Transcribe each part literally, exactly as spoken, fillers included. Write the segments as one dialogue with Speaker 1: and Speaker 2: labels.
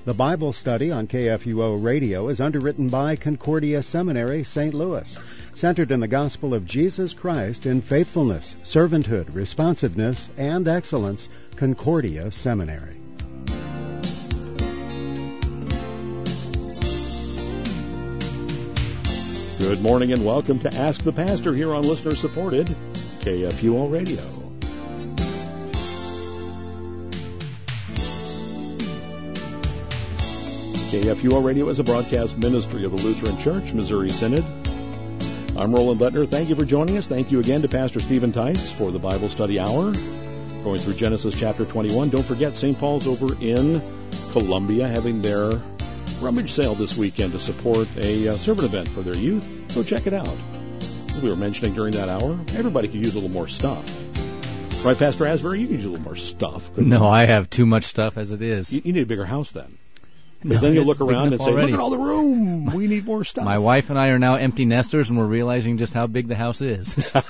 Speaker 1: The Bible study on K F U O Radio is underwritten by Concordia Seminary, Saint Louis, centered in the gospel of Jesus Christ in faithfulness, servanthood, responsiveness, and excellence. Concordia Seminary.
Speaker 2: Good morning and welcome to Ask the Pastor here on listener-supported K F U O Radio. K F U O Radio is a broadcast ministry of the Lutheran Church, Missouri Synod. I'm Roland Lettner. Thank you for joining us. Thank you again to Pastor Stephen Tice for the Bible Study Hour, going through Genesis chapter twenty-one. Don't forget, Saint Paul's over in Columbia having their rummage sale this weekend to support a uh, servant event for their youth. Go check it out. As we were mentioning during that hour, everybody could use a little more stuff. Right, Pastor Asbury? You could use a little more stuff.
Speaker 3: No,
Speaker 2: you?
Speaker 3: I have too much stuff as it is.
Speaker 2: You, you need a bigger house then.
Speaker 3: No,
Speaker 2: Because then you'll look around and say,
Speaker 3: already.
Speaker 2: look at all the room. We need more stuff.
Speaker 3: My wife and I are now empty nesters, and we're realizing just how big the house is.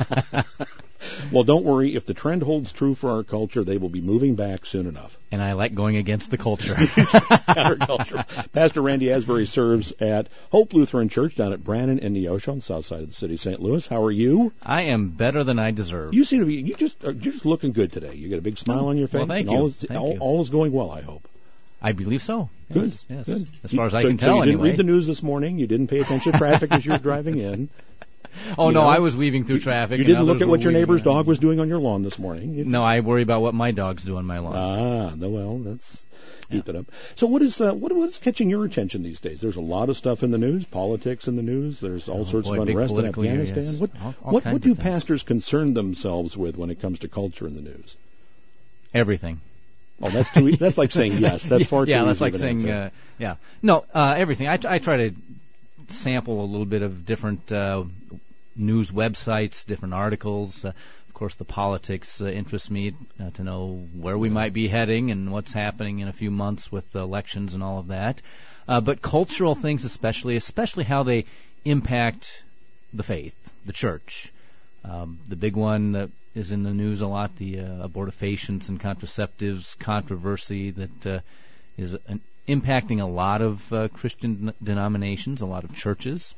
Speaker 2: Well, don't worry. If the trend holds true for our culture, they will be moving back soon enough.
Speaker 3: And I like going against the culture.
Speaker 2: Counterculture. Pastor Randy Asbury serves at Hope Lutheran Church down at Brannan and Neosho on the south side of the city of Saint Louis. How are you?
Speaker 3: I am better than I deserve.
Speaker 2: You seem to be, you just, you're just looking good today. You got a big smile on your face.
Speaker 3: Well, thank
Speaker 2: and
Speaker 3: you.
Speaker 2: All is,
Speaker 3: Thank
Speaker 2: all,
Speaker 3: you.
Speaker 2: all is going well, I hope.
Speaker 3: I believe so.
Speaker 2: Good.
Speaker 3: Yes, yes.
Speaker 2: Good.
Speaker 3: As far as
Speaker 2: so,
Speaker 3: I can
Speaker 2: so
Speaker 3: tell,
Speaker 2: you didn't
Speaker 3: anyway.
Speaker 2: read the news this morning. You didn't pay attention to traffic as you were driving in.
Speaker 3: Oh,
Speaker 2: you
Speaker 3: no,
Speaker 2: know,
Speaker 3: I was weaving through traffic.
Speaker 2: You
Speaker 3: and
Speaker 2: didn't look
Speaker 3: others
Speaker 2: at
Speaker 3: were
Speaker 2: what your
Speaker 3: weaving
Speaker 2: neighbor's
Speaker 3: around.
Speaker 2: dog was doing on your lawn this morning. You
Speaker 3: No, I worry about what my dog's doing on my lawn.
Speaker 2: Ah, no, well, that's keep
Speaker 3: Yeah.
Speaker 2: it up. So, what is uh, what what's catching your attention these days? There's a lot of stuff in the news, politics in the news. There's all
Speaker 3: Oh,
Speaker 2: sorts
Speaker 3: boy,
Speaker 2: of
Speaker 3: big
Speaker 2: unrest in
Speaker 3: political year,
Speaker 2: Afghanistan.
Speaker 3: yes.
Speaker 2: What
Speaker 3: All- all
Speaker 2: what
Speaker 3: kinds
Speaker 2: what
Speaker 3: of
Speaker 2: do
Speaker 3: things.
Speaker 2: pastors concern themselves with when it comes to culture in the news?
Speaker 3: Everything.
Speaker 2: Oh, that's too. E- that's like saying yes. That's far too
Speaker 3: yeah,
Speaker 2: easy
Speaker 3: that's like
Speaker 2: of an
Speaker 3: saying,
Speaker 2: answer.
Speaker 3: uh, yeah. No, uh, everything. I, I try to sample a little bit of different uh, news websites, different articles. Uh, of course, the politics uh, interests me uh, to know where we might be heading and what's happening in a few months with the elections and all of that. Uh, but cultural things especially, especially how they impact the faith, the church. Um, the big one that is in the news a lot, the uh, abortifacients and contraceptives controversy that uh, is an, impacting a lot of uh, Christian denominations, a lot of churches.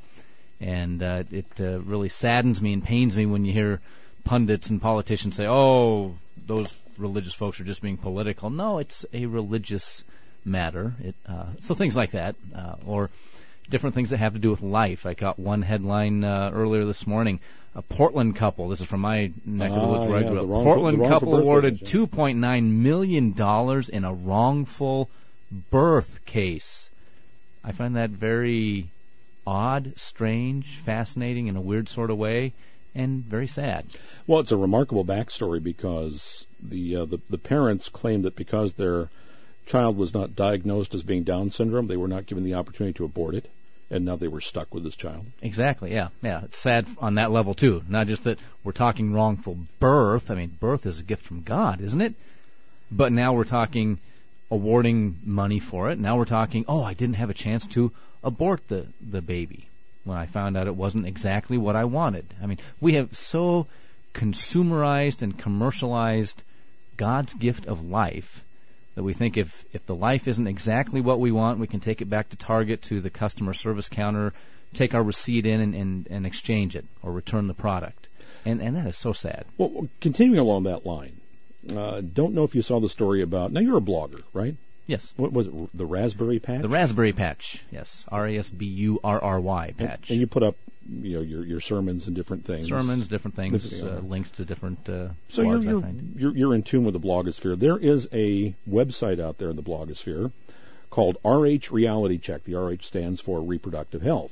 Speaker 3: And uh, it uh, really saddens me and pains me when you hear pundits and politicians say, oh, those religious folks are just being political. No, it's a religious matter. It, uh, so things like that, uh, or different things that have to do with life. I got one headline uh, earlier this morning. A Portland couple, this is from my neck of the woods
Speaker 2: Ah,
Speaker 3: where
Speaker 2: yeah,
Speaker 3: I grew
Speaker 2: the
Speaker 3: up.
Speaker 2: wrongful-
Speaker 3: Portland
Speaker 2: the wrongful
Speaker 3: couple
Speaker 2: birth
Speaker 3: awarded
Speaker 2: business, yeah.
Speaker 3: two point nine million dollars in a wrongful birth case. I find that very odd, strange, fascinating in a weird sort of way, and very sad.
Speaker 2: Well, it's a remarkable backstory because the uh, the the parents claimed that because their child was not diagnosed as being Down syndrome, they were not given the opportunity to abort it. And now they were stuck with this child.
Speaker 3: Exactly, yeah. Yeah, it's sad on that level, too. Not just that we're talking wrongful birth. I mean, birth is a gift from God, isn't it? But now we're talking awarding money for it. Now we're talking, oh, I didn't have a chance to abort the, the baby when I found out it wasn't exactly what I wanted. I mean, we have so consumerized and commercialized God's gift of life that we think if, if the life isn't exactly what we want, we can take it back to Target, to the customer service counter, take our receipt in and, and, and exchange it or return the product. And and that is so sad.
Speaker 2: Well, continuing along that line, uh, don't know if you saw the story about, now you're a blogger, right?
Speaker 3: Yes.
Speaker 2: What was it, the Raspberry Patch?
Speaker 3: The Raspberry Patch, yes. R A S B U R R Y patch.
Speaker 2: And, and you put up, you know, your your sermons and different things.
Speaker 3: Sermons, different things,
Speaker 2: Different,
Speaker 3: uh,
Speaker 2: yeah.
Speaker 3: links to different uh,
Speaker 2: So
Speaker 3: blogs,
Speaker 2: you're,
Speaker 3: I find.
Speaker 2: you're, you're in tune with the blogosphere. There is a website out there in the blogosphere called R H Reality Check. The R H stands for Reproductive Health.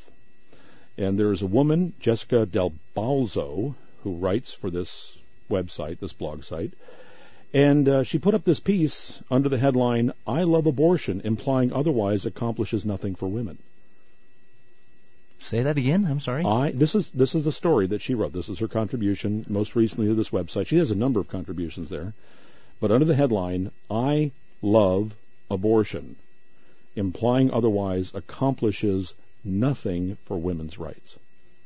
Speaker 2: And there's a woman, Jessica Del Balzo, who writes for this website, this blog site. And uh, she put up this piece under the headline, I love abortion, implying otherwise accomplishes nothing for women.
Speaker 3: Say that again? I'm sorry.
Speaker 2: I this is this is the story that she wrote. This is her contribution most recently to this website. She has a number of contributions there. But under the headline, I love abortion, implying otherwise accomplishes nothing for women's rights.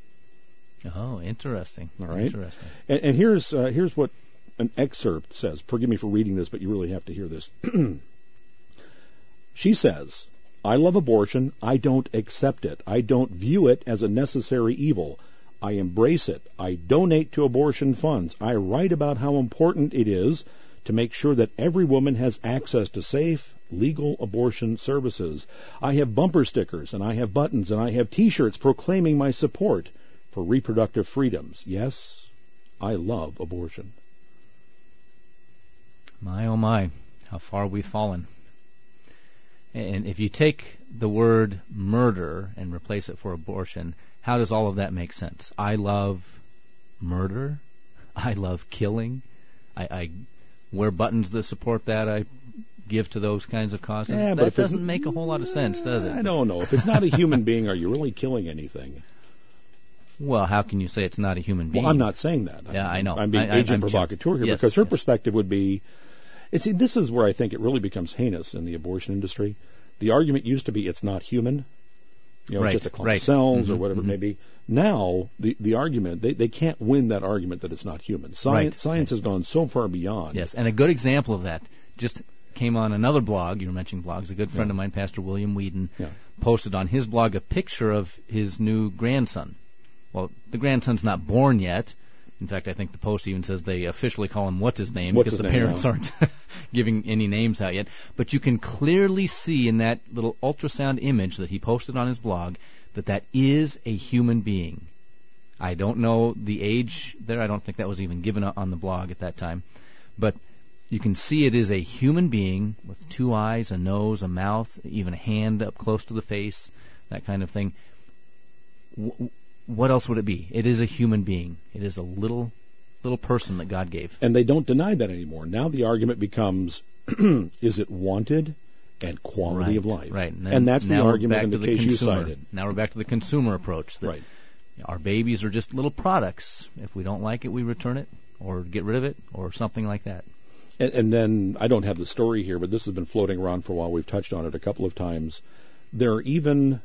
Speaker 3: Oh, interesting.
Speaker 2: All right.
Speaker 3: Interesting.
Speaker 2: And, and here's uh, here's what an excerpt says. Forgive me for reading this, but you really have to hear this. She says, I love abortion. I don't accept it. I don't view it as a necessary evil. I embrace it. I donate to abortion funds. I write about how important it is to make sure that every woman has access to safe, legal abortion services. I have bumper stickers, and I have buttons, and I have T-shirts proclaiming my support for reproductive freedoms. Yes, I love abortion.
Speaker 3: My, oh my, how far we've fallen. And if you take the word murder and replace it for abortion, how does all of that make sense? I love murder. I love killing. I, I wear buttons that support that. I give to those kinds of causes.
Speaker 2: Yeah, but
Speaker 3: that
Speaker 2: if
Speaker 3: doesn't make a whole lot of sense, does it?
Speaker 2: I don't know. If it's not a human being, are you really killing anything?
Speaker 3: Well, how can you say it's not a human being?
Speaker 2: Well, I'm not saying that.
Speaker 3: Yeah,
Speaker 2: I'm,
Speaker 3: I know.
Speaker 2: I'm being
Speaker 3: I,
Speaker 2: agent
Speaker 3: I'm
Speaker 2: provocateur here
Speaker 3: yes,
Speaker 2: because her
Speaker 3: yes.
Speaker 2: perspective would be, it's, this is where I think it really becomes heinous in the abortion industry. The argument used to be it's not human, you know,
Speaker 3: right,
Speaker 2: it's just a clump
Speaker 3: right.
Speaker 2: of cells
Speaker 3: mm-hmm,
Speaker 2: or whatever
Speaker 3: mm-hmm.
Speaker 2: it may be. Now, the, the argument, they, they can't win that argument that it's not human. Science,
Speaker 3: right,
Speaker 2: science
Speaker 3: right.
Speaker 2: has gone so far beyond.
Speaker 3: Yes, and a good example of that just came on another blog. You were mentioning blogs. A good friend
Speaker 2: Yeah.
Speaker 3: of mine, Pastor William Whedon,
Speaker 2: Yeah.
Speaker 3: posted on his blog a picture of his new grandson. Well, the grandson's not born yet. In fact, I think the post even says they officially call him what's his name
Speaker 2: What's
Speaker 3: because
Speaker 2: his
Speaker 3: the
Speaker 2: name,
Speaker 3: parents
Speaker 2: yeah.
Speaker 3: aren't giving any names out yet. But you can clearly see in that little ultrasound image that he posted on his blog that that is a human being. I don't know the age there. I don't think that was even given on the blog at that time. But you can see it is a human being with two eyes, a nose, a mouth, even a hand up close to the face, that kind of thing. W- what else would it be? It is a human being. It is a little little person that God gave.
Speaker 2: And they don't deny that anymore. Now the argument becomes, is it wanted and quality
Speaker 3: right,
Speaker 2: of life?
Speaker 3: Right. And, then,
Speaker 2: and that's the
Speaker 3: now we're
Speaker 2: argument
Speaker 3: back
Speaker 2: in the
Speaker 3: to
Speaker 2: case
Speaker 3: the
Speaker 2: you
Speaker 3: consumer.
Speaker 2: cited.
Speaker 3: Now we're back to the consumer approach. That
Speaker 2: Right.
Speaker 3: Our babies are just little products. If we don't like it, we return it or get rid of it or something like that.
Speaker 2: And, and then, I don't have the story here, but this has been floating around for a while. We've touched on it a couple of times. There are even...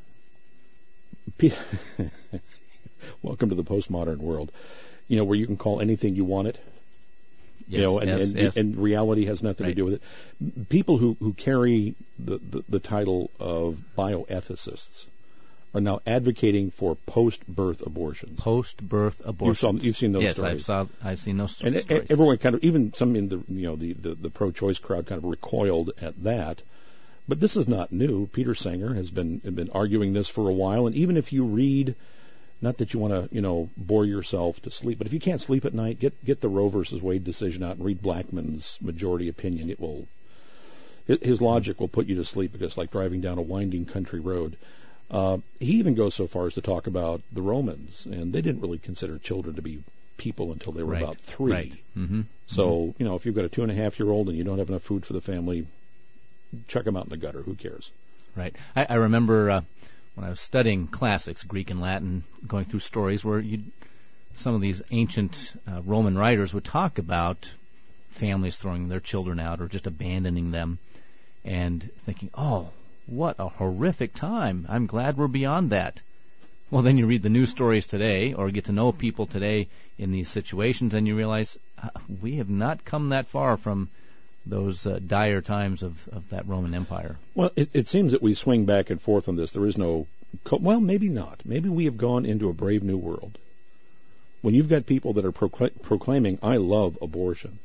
Speaker 2: Welcome to the postmodern world. You know, where you can call anything you want it.
Speaker 3: Yes,
Speaker 2: you know, and,
Speaker 3: yes,
Speaker 2: and,
Speaker 3: yes.
Speaker 2: and reality has nothing
Speaker 3: Right.
Speaker 2: to do with it. People who, who carry the, the, the title of bioethicists are now advocating for post-birth abortions.
Speaker 3: Post-birth abortion.
Speaker 2: You've, saw, you've seen those
Speaker 3: yes,
Speaker 2: stories.
Speaker 3: I've saw. I've seen those
Speaker 2: And
Speaker 3: stories.
Speaker 2: e- everyone kind of, even some in the you know the, the, the pro-choice crowd kind of recoiled at that. But this is not new. Peter Singer has been has been arguing this for a while. And even if you read, not that you want to you know bore yourself to sleep, but if you can't sleep at night, get get the Roe versus Wade decision out and read Blackman's majority opinion. It will his logic will put you to sleep because it's like driving down a winding country road. Uh, he even goes so far as to talk about the Romans, and they didn't really consider children to be people until they were
Speaker 3: right.
Speaker 2: about three.
Speaker 3: Right. Mm-hmm.
Speaker 2: So,
Speaker 3: mm-hmm.
Speaker 2: you know, if you've got a two and a half year old and you don't have enough food for the family, chuck them out in the gutter. Who cares?
Speaker 3: Right. I, I remember uh, when I was studying classics, Greek and Latin, going through stories where you, some of these ancient uh, Roman writers would talk about families throwing their children out or just abandoning them, and thinking, oh, what a horrific time. I'm glad we're beyond that. Well, then you read the news stories today or get to know people today in these situations, and you realize uh, we have not come that far from those uh, dire times of, of that Roman Empire.
Speaker 2: Well, it, it seems that we swing back and forth on this. There is no, co- well, maybe not. Maybe we have gone into a brave new world. When you've got people that are procl- proclaiming, I love abortion.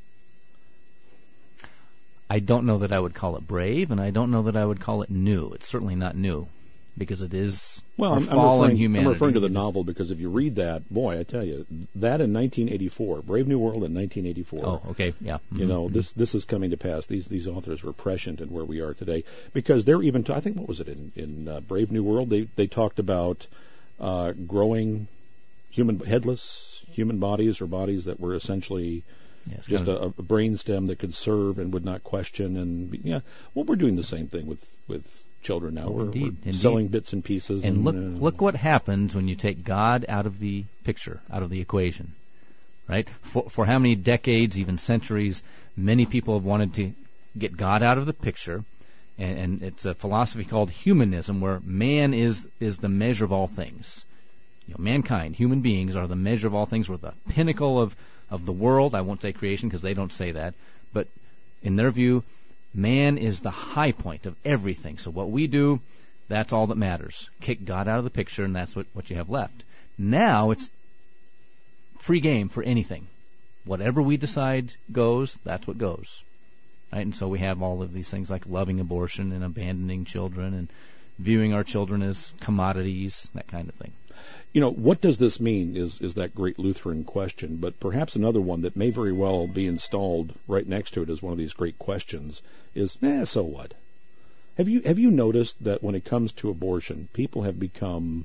Speaker 3: I don't know that I would call it brave, and I don't know that I would call it new. It's certainly not new, because it is
Speaker 2: well,
Speaker 3: our
Speaker 2: I'm,
Speaker 3: fallen
Speaker 2: I'm referring,
Speaker 3: humanity.
Speaker 2: I'm referring to the
Speaker 3: It is-
Speaker 2: novel because if you read that, boy, I tell you, that in nineteen eighty-four, Brave New World in nineteen eighty-four.
Speaker 3: Oh, okay, yeah.
Speaker 2: You
Speaker 3: Mm-hmm.
Speaker 2: know, this this is coming to pass. These these authors were prescient in where we are today because they're even. T- I think what was it in in uh, Brave New World? They they talked about uh, growing human headless human bodies or bodies that were essentially
Speaker 3: Yes,
Speaker 2: just
Speaker 3: kind
Speaker 2: a, a brain stem that could serve and would not question. And yeah, well, we're doing the same thing with with children now.
Speaker 3: Oh,
Speaker 2: we're,
Speaker 3: indeed,
Speaker 2: we're
Speaker 3: indeed.
Speaker 2: selling bits and pieces.
Speaker 3: And
Speaker 2: and
Speaker 3: look,
Speaker 2: uh,
Speaker 3: look what happens when you take God out of the picture, out of the equation, right? For, for how many decades, even centuries, many people have wanted to get God out of the picture, and, and it's a philosophy called humanism, where man is is the measure of all things. You know, mankind, human beings, are the measure of all things. We're the pinnacle of, of the world. I won't say creation because they don't say that, but in their view, Man is the high point of everything. So what we do, that's all that matters. Kick God out of the picture, and that's what, what you have left. Now it's free game for anything. Whatever we decide goes, that's what goes. Right? And so we have all of these things like loving abortion and abandoning children and viewing our children as commodities, that kind of thing.
Speaker 2: You know, what does this mean is, is that great Lutheran question, but perhaps another one that may very well be installed right next to it as one of these great questions is, eh, so what? Have you have you noticed that when it comes to abortion, people have become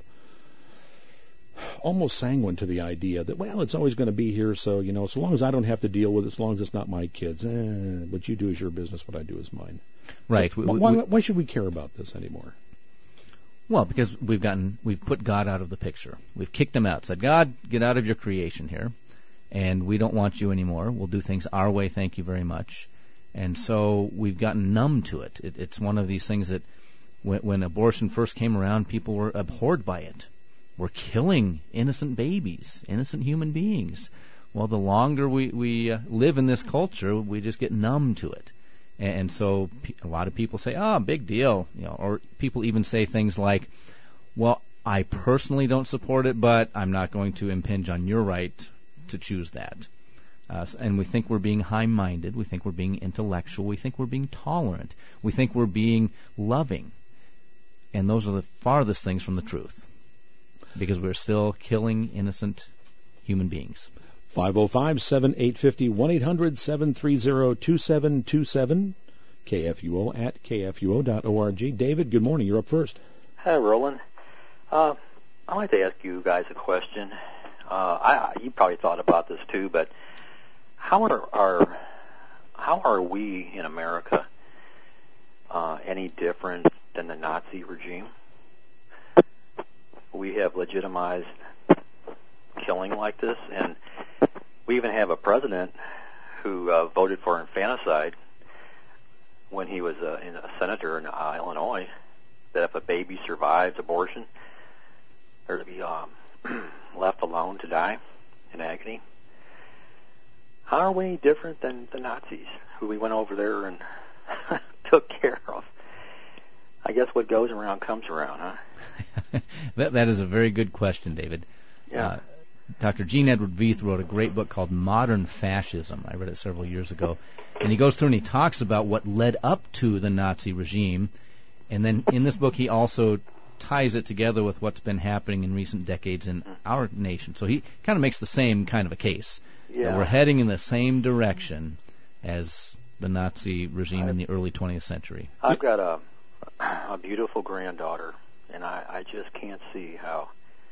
Speaker 2: almost sanguine to the idea that, well, it's always going to be here, so, you know, so long as I don't have to deal with it, as long as it's not my kids, eh, what you do is your business, what I do is mine.
Speaker 3: Right.
Speaker 2: So
Speaker 3: we,
Speaker 2: why,
Speaker 3: we,
Speaker 2: why should we care about this anymore?
Speaker 3: Well, because we've gotten, we've put God out of the picture. We've kicked him out, said, God, get out of your creation here, and we don't want you anymore. We'll do things our way, thank you very much. And so we've gotten numb to it. it it's one of these things that when, when abortion first came around, people were abhorred by it. We're killing innocent babies, innocent human beings. Well, the longer we, we uh, live in this culture, we just get numb to it. And so a lot of people say, oh, big deal. You know, or people even say things like, well, I personally don't support it, but I'm not going to impinge on your right to choose that. Uh, and we think we're being high-minded. We think we're being intellectual. We think we're being tolerant. We think we're being loving. And those are the farthest things from the truth, because we're still killing innocent human beings.
Speaker 2: five oh five, seven eight five oh, one eight hundred, seven three zero, two seven two seven, K F U O at K F U O dot org. David, good morning. You're up first.
Speaker 4: Hi, Roland. Uh, I'd like to ask you guys a question. Uh, I, you probably thought about this too, but how are, are how are we in America uh, any different than the Nazi regime? We have legitimized killing like this, and we even have a president who uh, voted for infanticide when he was uh, in a senator in uh, Illinois, that if a baby survives abortion, they're to be um, left alone to die in agony. How are we any different than the Nazis, who we went over there and took care of? I guess what goes around comes around, huh?
Speaker 3: that, that is a very good question, David.
Speaker 4: Yeah.
Speaker 3: Uh, Doctor Gene Edward Veith wrote a great book called Modern Fascism. I read it several years ago. And he goes through and he talks about what led up to the Nazi regime. And then in this book he also ties it together with what's been happening in recent decades in our nation. So he kind of makes the same kind of a case.
Speaker 4: Yeah.
Speaker 3: That we're heading in the same direction as the Nazi regime I've, in the early twentieth century.
Speaker 4: I've got a, a beautiful granddaughter, and I, I just can't see how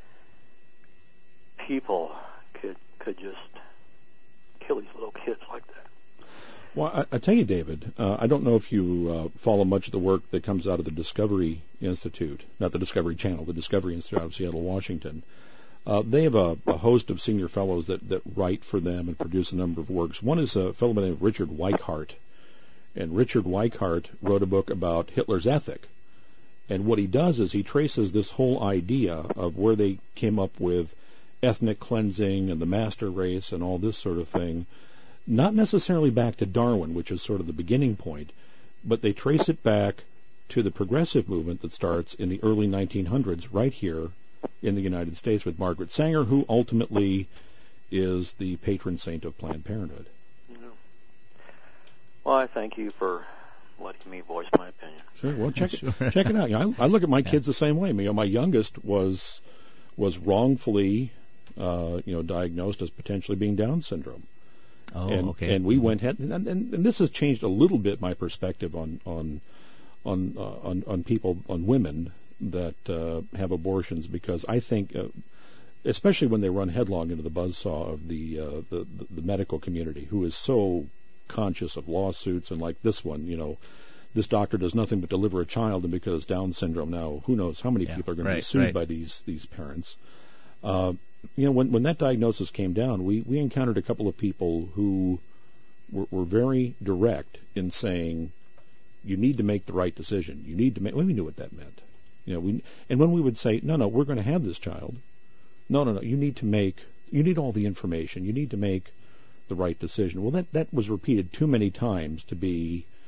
Speaker 4: people could could just kill these little kids like that.
Speaker 2: Well, I, I tell you, David, uh, I don't know if you uh, follow much of the work that comes out of the Discovery Institute, not the Discovery Channel, the Discovery Institute out of Seattle, Washington. Uh, they have a, a host of senior fellows that, that write for them and produce a number of works. One is a fellow by the name of Richard Weikart. And Richard Weikart wrote a book about Hitler's ethic. And what he does is he traces this whole idea of where they came up with ethnic cleansing and the master race and all this sort of thing, not necessarily back to Darwin, which is sort of the beginning point, but they trace it back to the progressive movement that starts in the early nineteen hundreds right here in the United States with Margaret Sanger, who ultimately is the patron saint of Planned Parenthood.
Speaker 4: Yeah. Well, I thank you for letting me voice my opinion.
Speaker 2: Sure. Well, check sure. it check it out. You know, I, I look at my yeah. kids the same way. You know, my youngest was was wrongfully uh, you know diagnosed as potentially being Down syndrome.
Speaker 3: Oh,
Speaker 2: and,
Speaker 3: okay.
Speaker 2: And we went ahead, and, and, and this has changed a little bit my perspective on on on uh, on, on people, on women that uh, have abortions, because I think, uh, especially when they run headlong into the buzzsaw of the, uh, the, the the medical community, who is so conscious of lawsuits, and like this one, you know, this doctor does nothing but deliver a child, and because Down syndrome now, who knows how many
Speaker 3: yeah,
Speaker 2: people are going
Speaker 3: right,
Speaker 2: to be sued
Speaker 3: right.
Speaker 2: by these these parents. Uh, you know, when when that diagnosis came down, we, we encountered a couple of people who were, were very direct in saying, you need to make the right decision. You need to make. Well, we knew what that meant. You know, we and when we would say, no, no, we're going to have this child. No, no, no. You need to make. You need all the information. You need to make the right decision. Well, that that was repeated too many times to be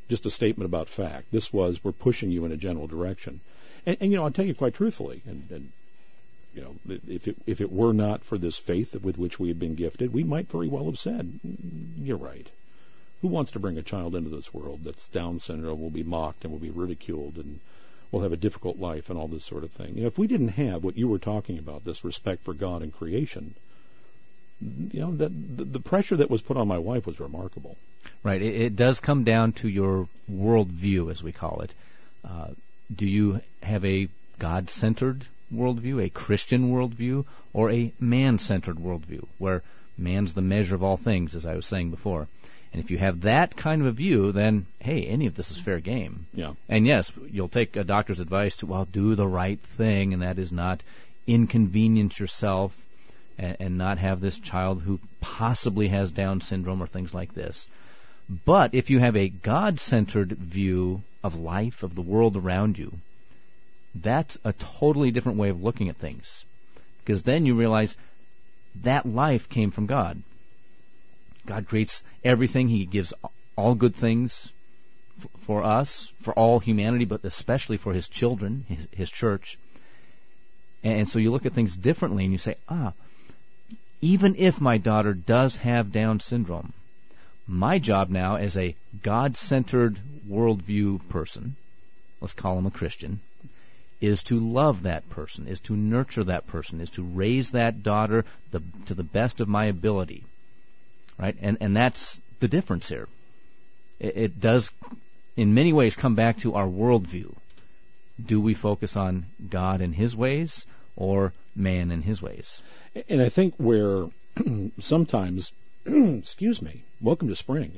Speaker 2: just a statement about fact. This was, we're pushing you in a general direction. And, and you know, I'll tell you quite truthfully, and, and you know, if it, if it were not for this faith with which we have been gifted, we might very well have said, you're right. Who wants to bring a child into this world that's Down syndrome, will be mocked and will be ridiculed and will have a difficult life and all this sort of thing? You know, if we didn't have what you were talking about, this respect for God and creation, you know, that the, the pressure that was put on my wife was remarkable.
Speaker 3: Right. It, it does come down to your worldview, as we call it. Uh, do you have a God-centered worldview, a Christian worldview, or a man-centered worldview, where man's the measure of all things, as I was saying before? And if you have that kind of a view, then, hey, any of this is fair game.
Speaker 2: Yeah.
Speaker 3: And yes, you'll take a doctor's advice to, well, do the right thing, and that is not inconvenience yourself and, and not have this child who possibly has Down syndrome or things like this. But if you have a God-centered view of life, of the world around you, that's a totally different way of looking at things. Because then you realize that life came from God. God creates everything. He gives all good things f- for us, for all humanity, but especially for His children, His, his church. And so you look at things differently and you say, ah, even if my daughter does have Down syndrome, my job now as a God-centered worldview person, let's call him a Christian, is to love that person, is to nurture that person, is to raise that daughter the, to the best of my ability. Right? And and that's the difference here. It, it does, in many ways, come back to our worldview. Do we focus on God and His ways or man and his ways?
Speaker 2: And I think where sometimes, excuse me, welcome to spring.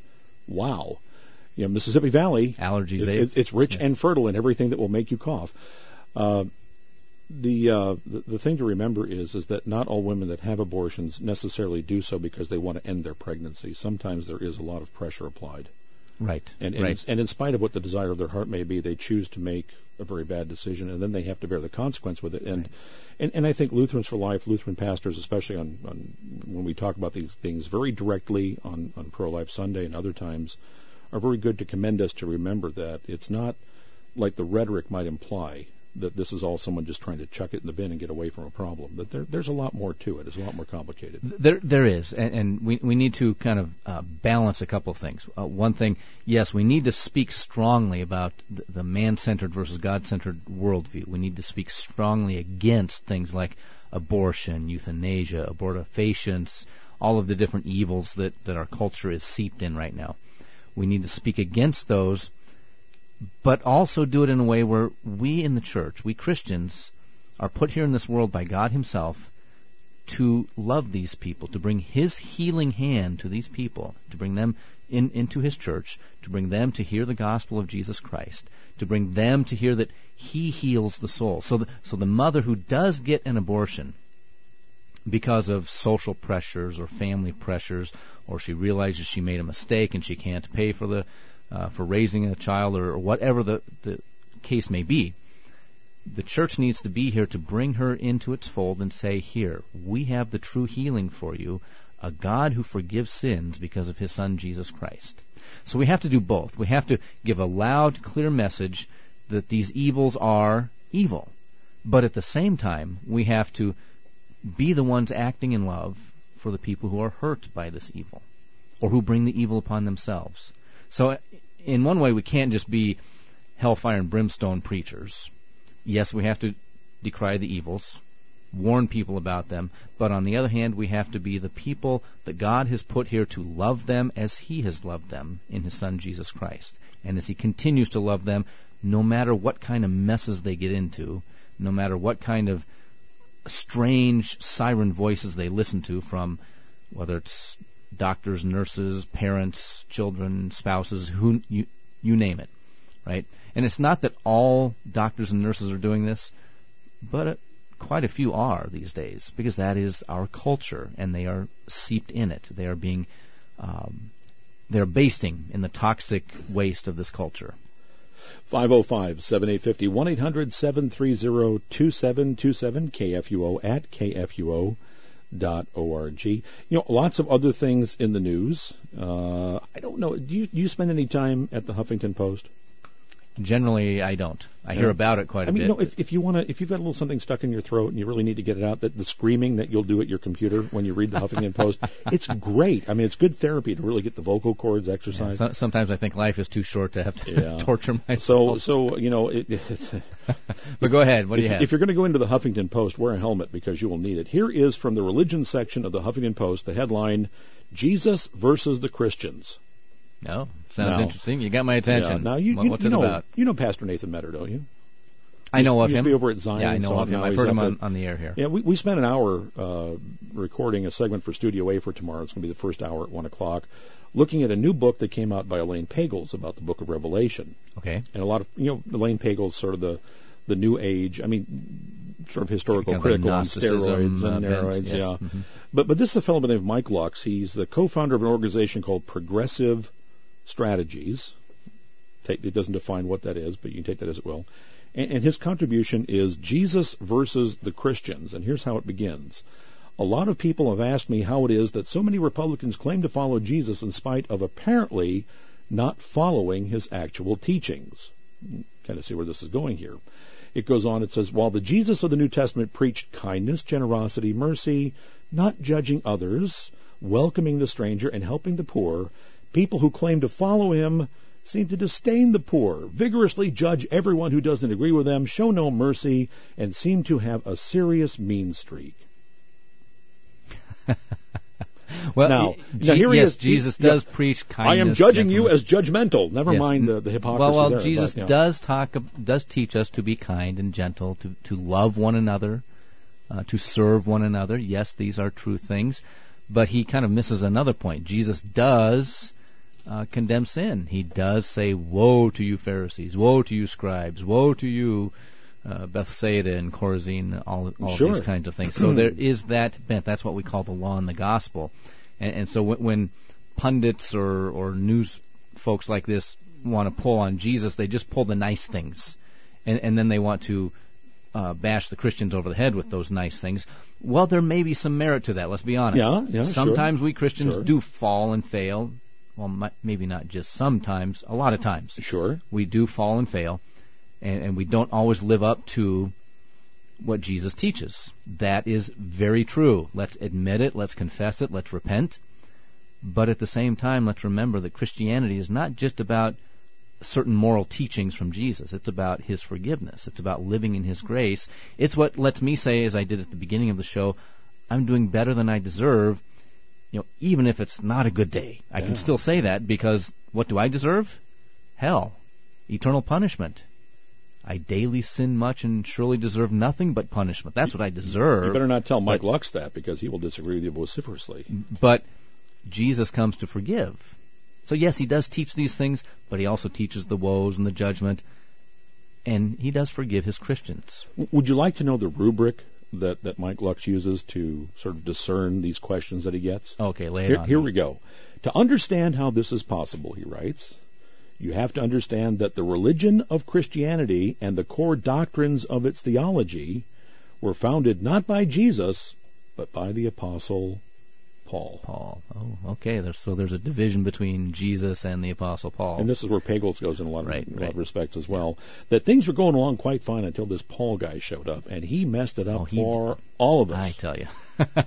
Speaker 2: Wow. You know, Mississippi Valley,
Speaker 3: allergies.
Speaker 2: It's, it's rich yes. and fertile in everything that will make you cough. Uh, the, uh, the the thing to remember is is that not all women that have abortions necessarily do so because they want to end their pregnancy. Sometimes there is a lot of pressure applied.
Speaker 3: Right.
Speaker 2: And and,
Speaker 3: right.
Speaker 2: and in spite of what the desire of their heart may be, they choose to make a very bad decision, and then they have to bear the consequence with it. And
Speaker 3: right.
Speaker 2: and, and I think Lutherans for Life, Lutheran pastors, especially on, on when we talk about these things very directly on, on Pro-Life Sunday and other times, are very good to commend us to remember that it's not like the rhetoric might imply that this is all someone just trying to chuck it in the bin and get away from a problem. That there, there's a lot more to it. It's a lot more complicated.
Speaker 3: There, there is, and, and we we need to kind of uh, balance a couple of things. Uh, one thing, yes, we need to speak strongly about the, the man-centered versus God-centered worldview. We need to speak strongly against things like abortion, euthanasia, abortifacients, all of the different evils that, that our culture is seeped in right now. We need to speak against those, but also do it in a way where we in the church, we Christians, are put here in this world by God Himself to love these people, to bring His healing hand to these people, to bring them in, into His church, to bring them to hear the gospel of Jesus Christ, to bring them to hear that He heals the soul. So the, so the mother who does get an abortion because of social pressures or family pressures, or she realizes she made a mistake and she can't pay for the Uh, for raising a child, or, or whatever the, the case may be, the church needs to be here to bring her into its fold and say, here, we have the true healing for you, a God who forgives sins because of His Son, Jesus Christ. So we have to do both. We have to give a loud, clear message that these evils are evil. But at the same time, we have to be the ones acting in love for the people who are hurt by this evil, or who bring the evil upon themselves. So in one way, we can't just be hellfire and brimstone preachers. Yes, we have to decry the evils, warn people about them, but on the other hand, we have to be the people that God has put here to love them as He has loved them in His Son, Jesus Christ. And as He continues to love them, no matter what kind of messes they get into, no matter what kind of strange siren voices they listen to from, whether it's doctors, nurses, parents, children, spouses, who you, you name it, right? And it's not that all doctors and nurses are doing this, but uh, quite a few are these days, because that is our culture, and they are seeped in it. They are being, um, they're basting in the toxic waste of this culture.
Speaker 2: five oh five, seven eight five oh, one eight hundred, seven three zero, two seven two seven, K F U O at K F U O dot org. You know, lots of other things in the news. Uh, I don't know. Do you, do you spend any time at the Huffington Post?
Speaker 3: Generally, I don't. I
Speaker 2: Yeah.
Speaker 3: hear about it quite a
Speaker 2: I mean,
Speaker 3: bit.
Speaker 2: you know, if, if you want to, if you've got a little something stuck in your throat and you really need to get it out, that the screaming that you'll do at your computer when you read the Huffington Post, it's great. I mean, it's good therapy to really get the vocal cords
Speaker 3: Yeah,
Speaker 2: exercised.
Speaker 3: so, sometimes I think life is too short to have to
Speaker 2: Yeah.
Speaker 3: torture
Speaker 2: So,
Speaker 3: myself.
Speaker 2: so you know, it,
Speaker 3: But go ahead. What do
Speaker 2: if,
Speaker 3: you have?
Speaker 2: if you're going to go into the Huffington Post, wear a helmet because you will need it. Here is from the religion section of the Huffington Post, the headline, Jesus versus the Christians.
Speaker 3: No, sounds
Speaker 2: No.
Speaker 3: interesting. You got my attention.
Speaker 2: Yeah. Now, you,
Speaker 3: What-
Speaker 2: you,
Speaker 3: What's
Speaker 2: you
Speaker 3: it
Speaker 2: know,
Speaker 3: about?
Speaker 2: you know Pastor Nathan Metter, don't you?
Speaker 3: I know of
Speaker 2: He used
Speaker 3: him.
Speaker 2: to be over at Zion
Speaker 3: Yeah, I
Speaker 2: and
Speaker 3: know
Speaker 2: so
Speaker 3: of
Speaker 2: on.
Speaker 3: him.
Speaker 2: Now
Speaker 3: I've
Speaker 2: he's
Speaker 3: heard him
Speaker 2: up
Speaker 3: on,
Speaker 2: at-
Speaker 3: on the air here.
Speaker 2: Yeah, we, we spent an hour uh, recording a segment for Studio A for tomorrow. It's going to be the first hour at one o'clock, looking at a new book that came out by Elaine Pagels about the book of Revelation.
Speaker 3: Okay.
Speaker 2: And a lot of, you know, Elaine Pagels, sort of the, the new age, I mean, sort of historical
Speaker 3: Kind of
Speaker 2: critical on
Speaker 3: Gnosticism,
Speaker 2: steroids
Speaker 3: uh,
Speaker 2: and
Speaker 3: bent,
Speaker 2: steroids,
Speaker 3: yes.
Speaker 2: yeah.
Speaker 3: Mhm.
Speaker 2: But but this is a fellow by the name of Mike Lux. He's the co-founder of an organization called Progressive Strategies. Take, it doesn't define what that is, but you can take that as it will. And, and his contribution is Jesus versus the Christians. And here's how it begins. A lot of people have asked me how it is that so many Republicans claim to follow Jesus in spite of apparently not following his actual teachings. Kind of see where this is going here. It goes on, it says, while the Jesus of the New Testament preached kindness, generosity, mercy, not judging others, welcoming the stranger, and helping the poor, people who claim to follow him seem to disdain the poor, vigorously judge everyone who doesn't agree with them, show no mercy, and seem to have a serious mean streak.
Speaker 3: Well,
Speaker 2: Now-
Speaker 3: y-
Speaker 2: now
Speaker 3: Je-
Speaker 2: here he
Speaker 3: yes,
Speaker 2: is.
Speaker 3: Jesus
Speaker 2: Yeah.
Speaker 3: does preach kindness.
Speaker 2: I am judging you
Speaker 3: gentleness.
Speaker 2: as judgmental. Never
Speaker 3: Yes.
Speaker 2: mind the, the hypocrisy
Speaker 3: Well, well,
Speaker 2: there.
Speaker 3: Jesus
Speaker 2: but, yeah.
Speaker 3: does talk, does teach us to be kind and gentle, to to love one another, uh, to serve one another. Yes, these are true things, but he kind of misses another point. Jesus does uh, condemn sin. He does say, "Woe to you, Pharisees! Woe to you, scribes! Woe to you, uh, Bethsaida and Chorazin!" All, all
Speaker 2: Sure.
Speaker 3: of these kinds of things. So there is that bent. That's what we call the law and the gospel. And, and so when, when pundits or, or news folks like this want to pull on Jesus, they just pull the nice things, and, and then they want to uh, bash the Christians over the head with those nice things. Well, there may be some merit to that. Let's be honest.
Speaker 2: Yeah, yeah,
Speaker 3: Sometimes
Speaker 2: sure.
Speaker 3: we Christians
Speaker 2: Sure.
Speaker 3: do fall and fail. Well, mi- maybe not just sometimes. A lot of times
Speaker 2: Sure.
Speaker 3: we do fall and fail, and, and we don't always live up to what Jesus teaches. That is very true. Let's admit it. Let's confess it. Let's repent. But at the same time, let's remember that Christianity is not just about certain moral teachings from Jesus. It's about his forgiveness. It's about living in his grace. It's what lets me say, as I did at the beginning of the show, I'm doing better than I deserve, you know, even if it's not a good day. I
Speaker 2: Yeah.
Speaker 3: can still say that, because what do I deserve? Hell. Eternal punishment. I daily sin much and surely deserve nothing but punishment. That's what I deserve.
Speaker 2: You better not tell Mike
Speaker 3: but-
Speaker 2: Lux that, because he will disagree with you vociferously.
Speaker 3: But Jesus comes to forgive. So yes, he does teach these things, but he also teaches the woes and the judgment, and he does forgive his Christians.
Speaker 2: W- Would you like to know the rubric that, that Mike Lux uses to sort of discern these questions that he gets?
Speaker 3: Okay, lay it
Speaker 2: Here,
Speaker 3: on
Speaker 2: here
Speaker 3: me.
Speaker 2: we go. To understand how this is possible, he writes, you have to understand that the religion of Christianity and the core doctrines of its theology were founded not by Jesus, but by the Apostle Paul.
Speaker 3: Paul. Oh, okay. There's, so there's a division between Jesus and the Apostle Paul.
Speaker 2: And this is where Pagels goes in a lot of,
Speaker 3: Right,
Speaker 2: a lot
Speaker 3: right.
Speaker 2: of respects as well. That things were going along quite fine until this Paul guy showed up, and he messed it up
Speaker 3: Oh, he-
Speaker 2: for all of us.
Speaker 3: I tell you.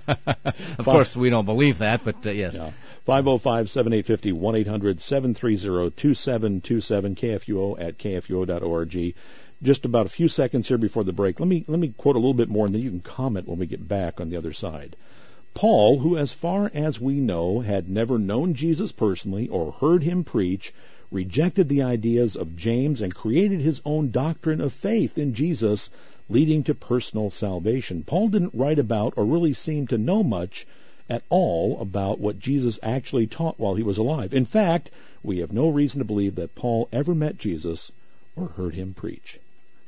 Speaker 3: Of course, we don't believe that, but uh, yes.
Speaker 2: Yeah. five oh five, seven eight five oh, one eight hundred, seven three zero, two seven two seven, K F U O at K F U O dot org. Just about a few seconds here before the break. Let me let me quote a little bit more, and then you can comment when we get back on the other side. Paul, who as far as we know had never known Jesus personally or heard him preach, rejected the ideas of James and created his own doctrine of faith in Jesus, leading to personal salvation. Paul didn't write about or really seem to know much at all about what Jesus actually taught while he was alive. In fact, we have no reason to believe that Paul ever met Jesus or heard him preach.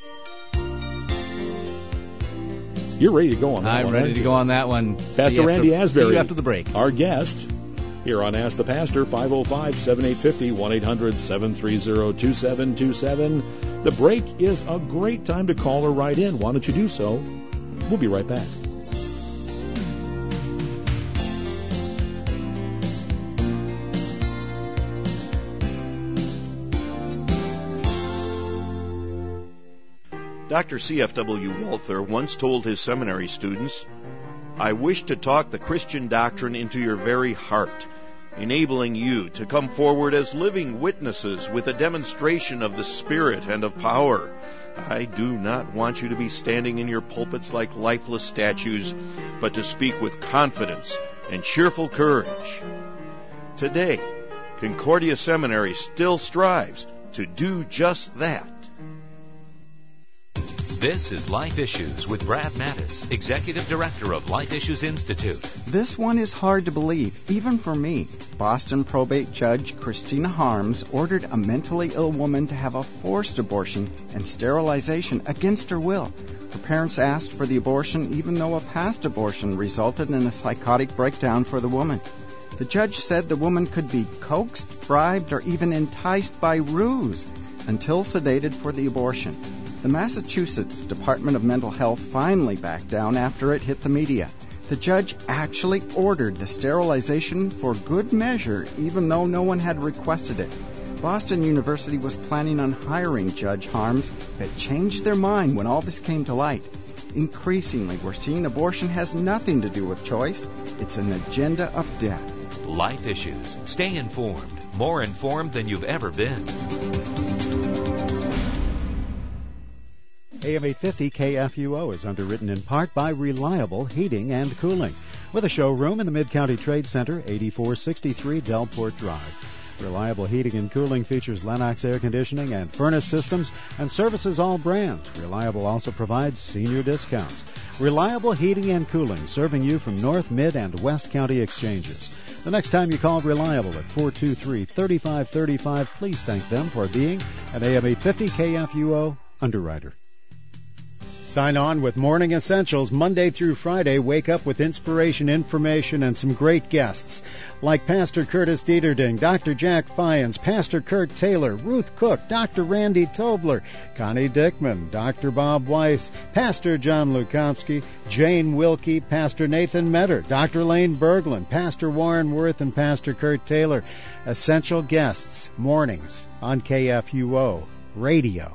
Speaker 2: You're ready to go on that
Speaker 3: I'm
Speaker 2: one,
Speaker 3: ready
Speaker 2: aren't
Speaker 3: to
Speaker 2: you?
Speaker 3: go on that one. See
Speaker 2: Pastor
Speaker 3: you after-
Speaker 2: Randy Asbury.
Speaker 3: See you after the break.
Speaker 2: Our guest here on Ask the Pastor, five oh five, seven eight five oh, one eight hundred, seven three zero, two seven two seven. The break is a great time to call or write in. Why don't you do so? We'll be right back.
Speaker 5: Doctor C F W Walther once told his seminary students, "I wish to talk the Christian doctrine into your very heart, enabling you to come forward as living witnesses with a demonstration of the Spirit and of power. I do not want you to be standing in your pulpits like lifeless statues, but to speak with confidence and cheerful courage." Today, Concordia Seminary still strives to do just that.
Speaker 6: This is Life Issues with Brad Mattis, Executive Director of Life Issues Institute.
Speaker 7: This one is hard to believe, even for me. Boston probate judge Christina Harms ordered a mentally ill woman to have a forced abortion and sterilization against her will. Her parents asked for the abortion even though a past abortion resulted in a psychotic breakdown for the woman. The judge said the woman could be coaxed, bribed, or even enticed by ruse until sedated for the abortion. The Massachusetts Department of Mental Health finally backed down after it hit the media. The judge actually ordered the sterilization for good measure, even though no one had requested it. Boston University was planning on hiring Judge Harms, but changed their mind when all this came to light. Increasingly, we're seeing abortion has nothing to do with choice. It's an agenda of death.
Speaker 6: Life Issues. Stay informed. More informed than you've ever been.
Speaker 1: A M eight fifty K F U O is underwritten in part by Reliable Heating and Cooling, with a showroom in the Mid-County Trade Center, eighty-four sixty-three Delport Drive. Reliable Heating and Cooling features Lennox air conditioning and furnace systems and services all brands. Reliable also provides senior discounts. Reliable Heating and Cooling, serving you from North, Mid, and West County exchanges. The next time you call Reliable at four two three, three five three five, please thank them for being an A M eight fifty K F U O underwriter. Sign on with Morning Essentials Monday through Friday. Wake up with inspiration, information, and some great guests like Pastor Curtis Dieterding, Doctor Jack Fyans, Pastor Kurt Taylor, Ruth Cook, Doctor Randy Tobler, Connie Dickman, Doctor Bob Weiss, Pastor John Lukomsky, Jane Wilkie, Pastor Nathan Metter, Doctor Lane Berglund, Pastor Warren Worth, and Pastor Kurt Taylor. Essential guests, mornings on K F U O Radio.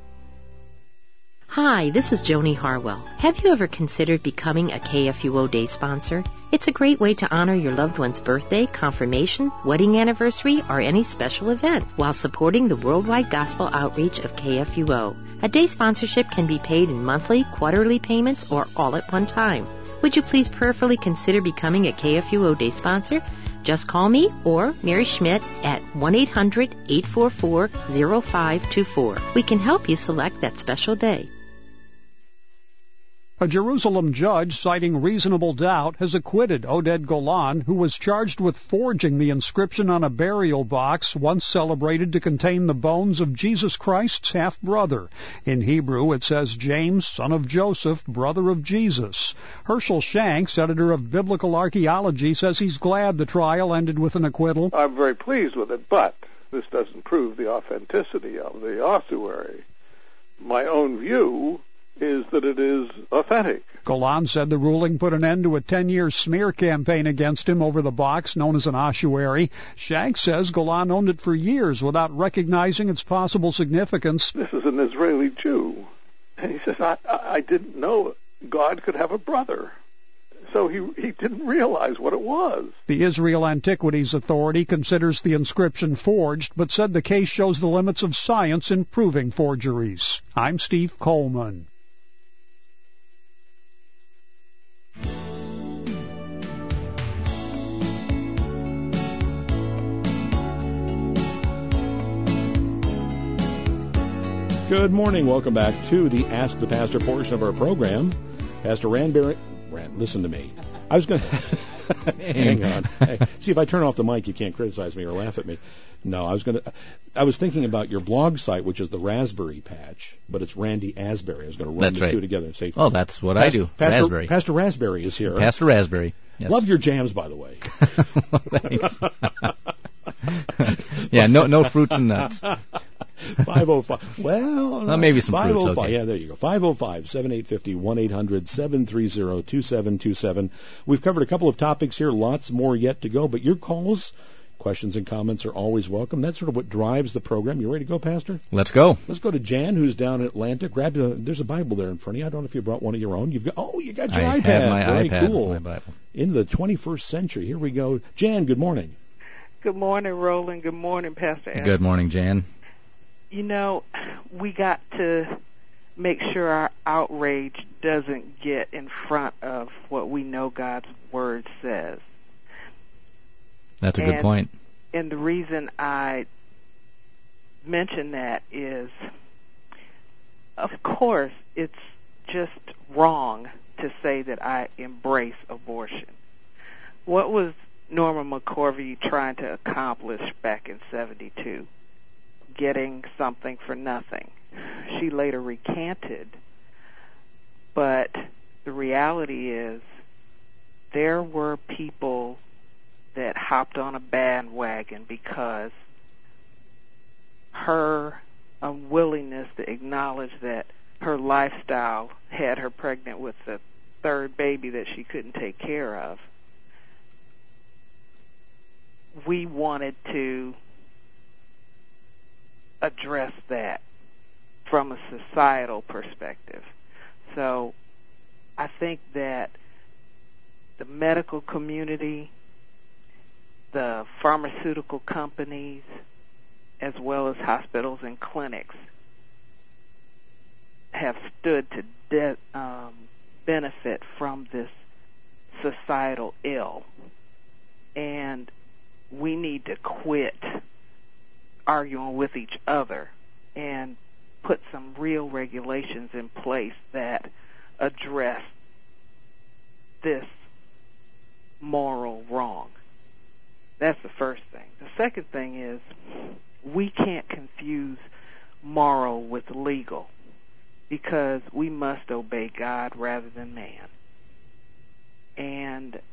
Speaker 8: Hi, this is Joni Harwell. Have you ever considered becoming a K F U O Day sponsor? It's a great way to honor your loved one's birthday, confirmation, wedding anniversary, or any special event while supporting the worldwide gospel outreach of K F U O. A day sponsorship can be paid in monthly, quarterly payments, or all at one time. Would you please prayerfully consider becoming a K F U O Day sponsor? Just call me or Mary Schmidt at one eight hundred, eight four four, zero five two four. We can help you select that special day.
Speaker 9: A Jerusalem judge, citing reasonable doubt, has acquitted Oded Golan, who was charged with forging the inscription on a burial box once celebrated to contain the bones of Jesus Christ's half-brother. In Hebrew, it says James, son of Joseph, brother of Jesus. Herschel Shanks, editor of Biblical Archaeology, says he's glad the trial ended with an acquittal.
Speaker 10: I'm very pleased with it, but this doesn't prove the authenticity of the ossuary. My own view is that it is authentic.
Speaker 9: Golan said the ruling put an end to a ten-year smear campaign against him over the box known as an ossuary. Shanks says Golan owned it for years without recognizing its possible significance.
Speaker 10: This is an Israeli Jew. And he says, I, I didn't know God could have a brother. So he, he didn't realize what it was.
Speaker 9: The Israel Antiquities Authority considers the inscription forged, but said the case shows the limits of science in proving forgeries. I'm Steve Coleman.
Speaker 2: Good morning. Welcome back to the Ask the Pastor portion of our program. Pastor Ranberry, Rand, listen to me. I was going to hang on. Hey, see, if I turn off the mic, you can't criticize me or laugh at me. No, I was going to. I was thinking about your blog site, which is the Raspberry Patch, but it's Randy Asbury. I was going to run
Speaker 3: that's
Speaker 2: the
Speaker 3: right.
Speaker 2: two together and say.
Speaker 3: Oh, that's what
Speaker 2: Pastor,
Speaker 3: I do.
Speaker 2: Pastor,
Speaker 3: Raspberry.
Speaker 2: Pastor Raspberry is here.
Speaker 3: Pastor Raspberry. Yes.
Speaker 2: Love your jams, by the way.
Speaker 3: Thanks. Yeah, no, no fruits and nuts.
Speaker 2: five oh five. Well,
Speaker 3: well maybe some
Speaker 2: five oh five.
Speaker 3: fruits. Okay.
Speaker 2: Yeah, there you go. five oh five, seven eight five oh, one eight hundred, seven three zero, two seven two seven. We've covered a couple of topics here. Lots more yet to go. But your calls, questions and comments are always welcome. That's sort of what drives the program. You ready to go, Pastor?
Speaker 3: Let's go.
Speaker 2: Let's go to Jan, who's down in Atlanta. Grab the, there's a Bible there in front of you. I don't know if you brought one of your own. You've got, oh, you got your
Speaker 3: I
Speaker 2: iPad.
Speaker 3: Have my
Speaker 2: Very
Speaker 3: iPad,
Speaker 2: cool.
Speaker 3: My Bible.
Speaker 2: In the twenty-first century. Here we go. Jan, good morning.
Speaker 11: Good morning, Roland. Good morning, Pastor Adam.
Speaker 3: Good morning, Jan.
Speaker 11: You know, we got to make sure our outrage doesn't get in front of what we know God's Word says.
Speaker 3: That's a
Speaker 11: and,
Speaker 3: good point.
Speaker 11: And the reason I mention that is, of course, it's just wrong to say that I embrace abortion. What was Norma McCorvey trying to accomplish back in seventy-two? Getting something for nothing. She later recanted, but the reality is there were people that hopped on a bandwagon because her unwillingness to acknowledge that her lifestyle had her pregnant with the third baby that she couldn't take care of. We wanted to address that from a societal perspective. So I think that the medical community, the pharmaceutical companies, as well as hospitals and clinics have stood to de- um, benefit from this societal ill. And we need to quit arguing with each other and put some real regulations in place that address this moral wrong. That's the first thing. The second thing is we can't confuse moral with legal because we must obey God rather than man. And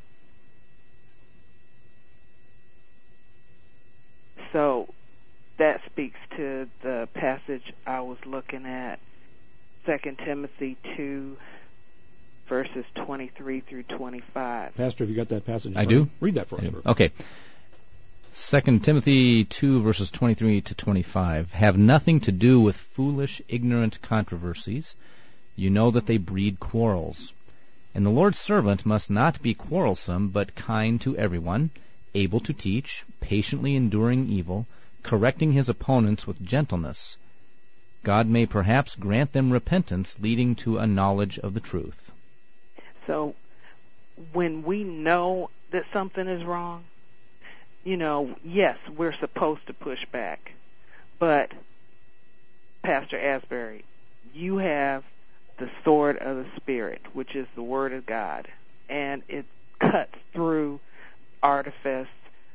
Speaker 11: so that speaks to the passage I was looking at, Second Timothy two, verses twenty-three through twenty-five.
Speaker 2: Pastor, have you got that passage?
Speaker 3: I do.
Speaker 2: Read that for us.
Speaker 3: Okay. Second Timothy two, verses twenty-three to twenty-five. Have nothing to do with foolish, ignorant controversies. You know that they breed quarrels. And the Lord's servant must not be quarrelsome, but kind to everyone, able to teach, patiently enduring evil, correcting his opponents with gentleness. God may perhaps grant them repentance, leading to a knowledge of the truth.
Speaker 11: So when we know that something is wrong, you know, yes, we're supposed to push back. But, Pastor Asbury, you have the sword of the Spirit, which is the Word of God, and it cuts through artifice,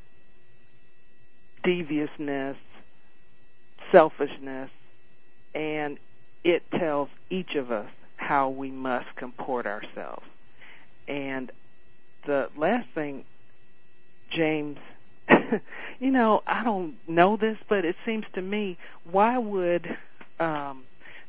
Speaker 11: deviousness, selfishness, and it tells each of us how we must comport ourselves. And the last thing, James, you know, I don't know this, but it seems to me, why would um,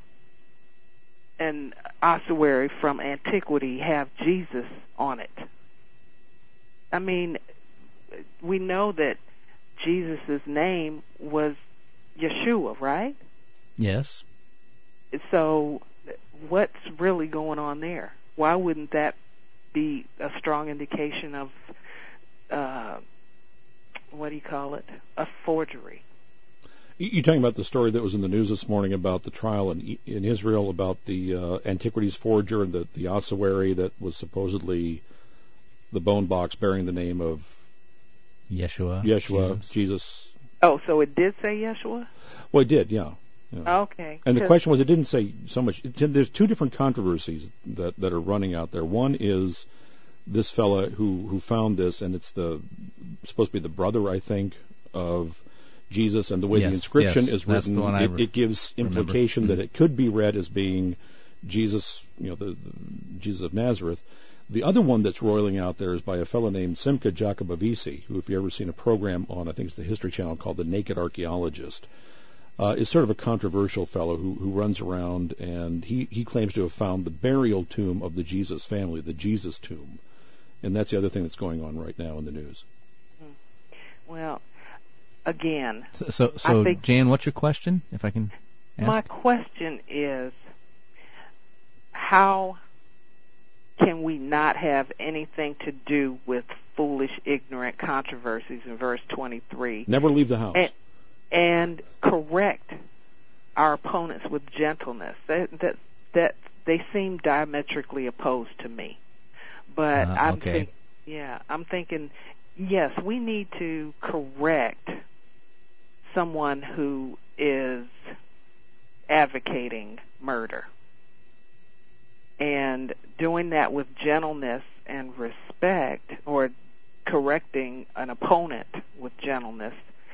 Speaker 11: an ossuary from antiquity have Jesus on it? I mean, we know that Jesus' name was Yeshua, right?
Speaker 3: Yes.
Speaker 11: So what's really going on there? Why wouldn't that be a strong indication of, uh, what do you call it, a forgery?
Speaker 2: You're talking about the story that was in the news this morning about the trial in in Israel about the uh, antiquities forger and the, the ossuary that was supposedly the bone box bearing the name of
Speaker 3: Yeshua.
Speaker 2: Yeshua,
Speaker 3: Jesus.
Speaker 2: Jesus.
Speaker 11: Oh, so it did say Yeshua?
Speaker 2: Well, it did, yeah. yeah.
Speaker 11: Okay.
Speaker 2: And the question was, it didn't say so much. It, there's two different controversies that, that are running out there. One is this fella who, who found this, and it's the supposed to be the brother, I think, of Jesus, and the way
Speaker 3: yes,
Speaker 2: the inscription
Speaker 3: yes,
Speaker 2: is written, it,
Speaker 3: re-
Speaker 2: it gives implication
Speaker 3: remember.
Speaker 2: that it could be read as being Jesus, you know, the, the Jesus of Nazareth. The other one that's roiling out there is by a fellow named Simcha Jakubowicz, who, if you've ever seen a program on, I think it's the History Channel called The Naked Archaeologist, uh, is sort of a controversial fellow who, who runs around, and he, he claims to have found the burial tomb of the Jesus family, the Jesus tomb. And that's the other thing that's going on right now in the news.
Speaker 11: Well, again,
Speaker 3: So, so, so
Speaker 11: I think
Speaker 3: Jan, what's your question, if I can ask?
Speaker 11: my question is, how can we not have anything to do with foolish, ignorant controversies in verse twenty-three?
Speaker 2: Never leave the house.
Speaker 11: And, and correct our opponents with gentleness. That, that, that they seem diametrically opposed to me. But
Speaker 3: Uh,
Speaker 11: I'm
Speaker 3: okay.
Speaker 11: think, yeah, I'm thinking, yes, we need to correct someone who is advocating murder. And doing that with gentleness and respect, or correcting an opponent with gentleness,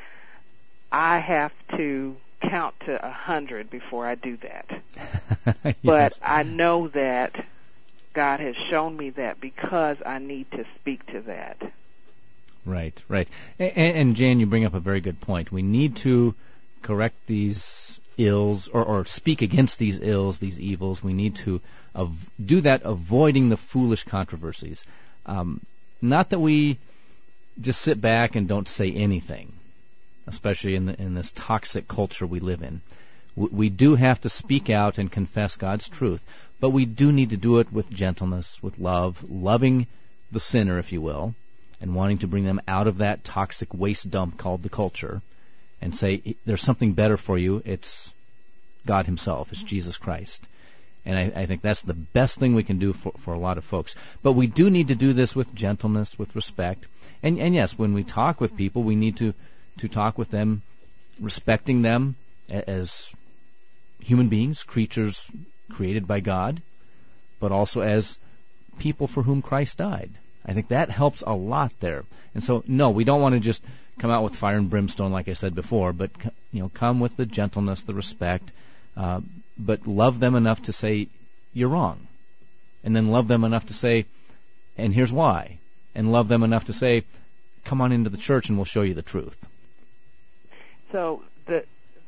Speaker 11: I have to count to a hundred before I do that.
Speaker 3: Yes.
Speaker 11: But I know that God has shown me that because I need to speak to that.
Speaker 3: Right, right. And, and Jan, you bring up a very good point. We need to correct these ills, or, or speak against these ills, these evils. We need to av- do that avoiding the foolish controversies. Um, not that we just sit back and don't say anything, especially in, the, in this toxic culture we live in. We, we do have to speak out and confess God's truth, but we do need to do it with gentleness, with love, loving the sinner, if you will, and wanting to bring them out of that toxic waste dump called the culture, and say, there's something better for you. It's God himself. It's Jesus Christ. And I, I think that's the best thing we can do for, for a lot of folks. But we do need to do this with gentleness, with respect. And, and yes, when we talk with people, we need to, to talk with them, respecting them as human beings, creatures created by God, but also as people for whom Christ died. I think that helps a lot there. And so, no, we don't want to just come out with fire and brimstone, like I said before, but you know, come with the gentleness, the respect, uh, but love them enough to say, you're wrong. And then love them enough to say, and here's why. And love them enough to say, come on into the church and we'll show you the truth.
Speaker 11: So the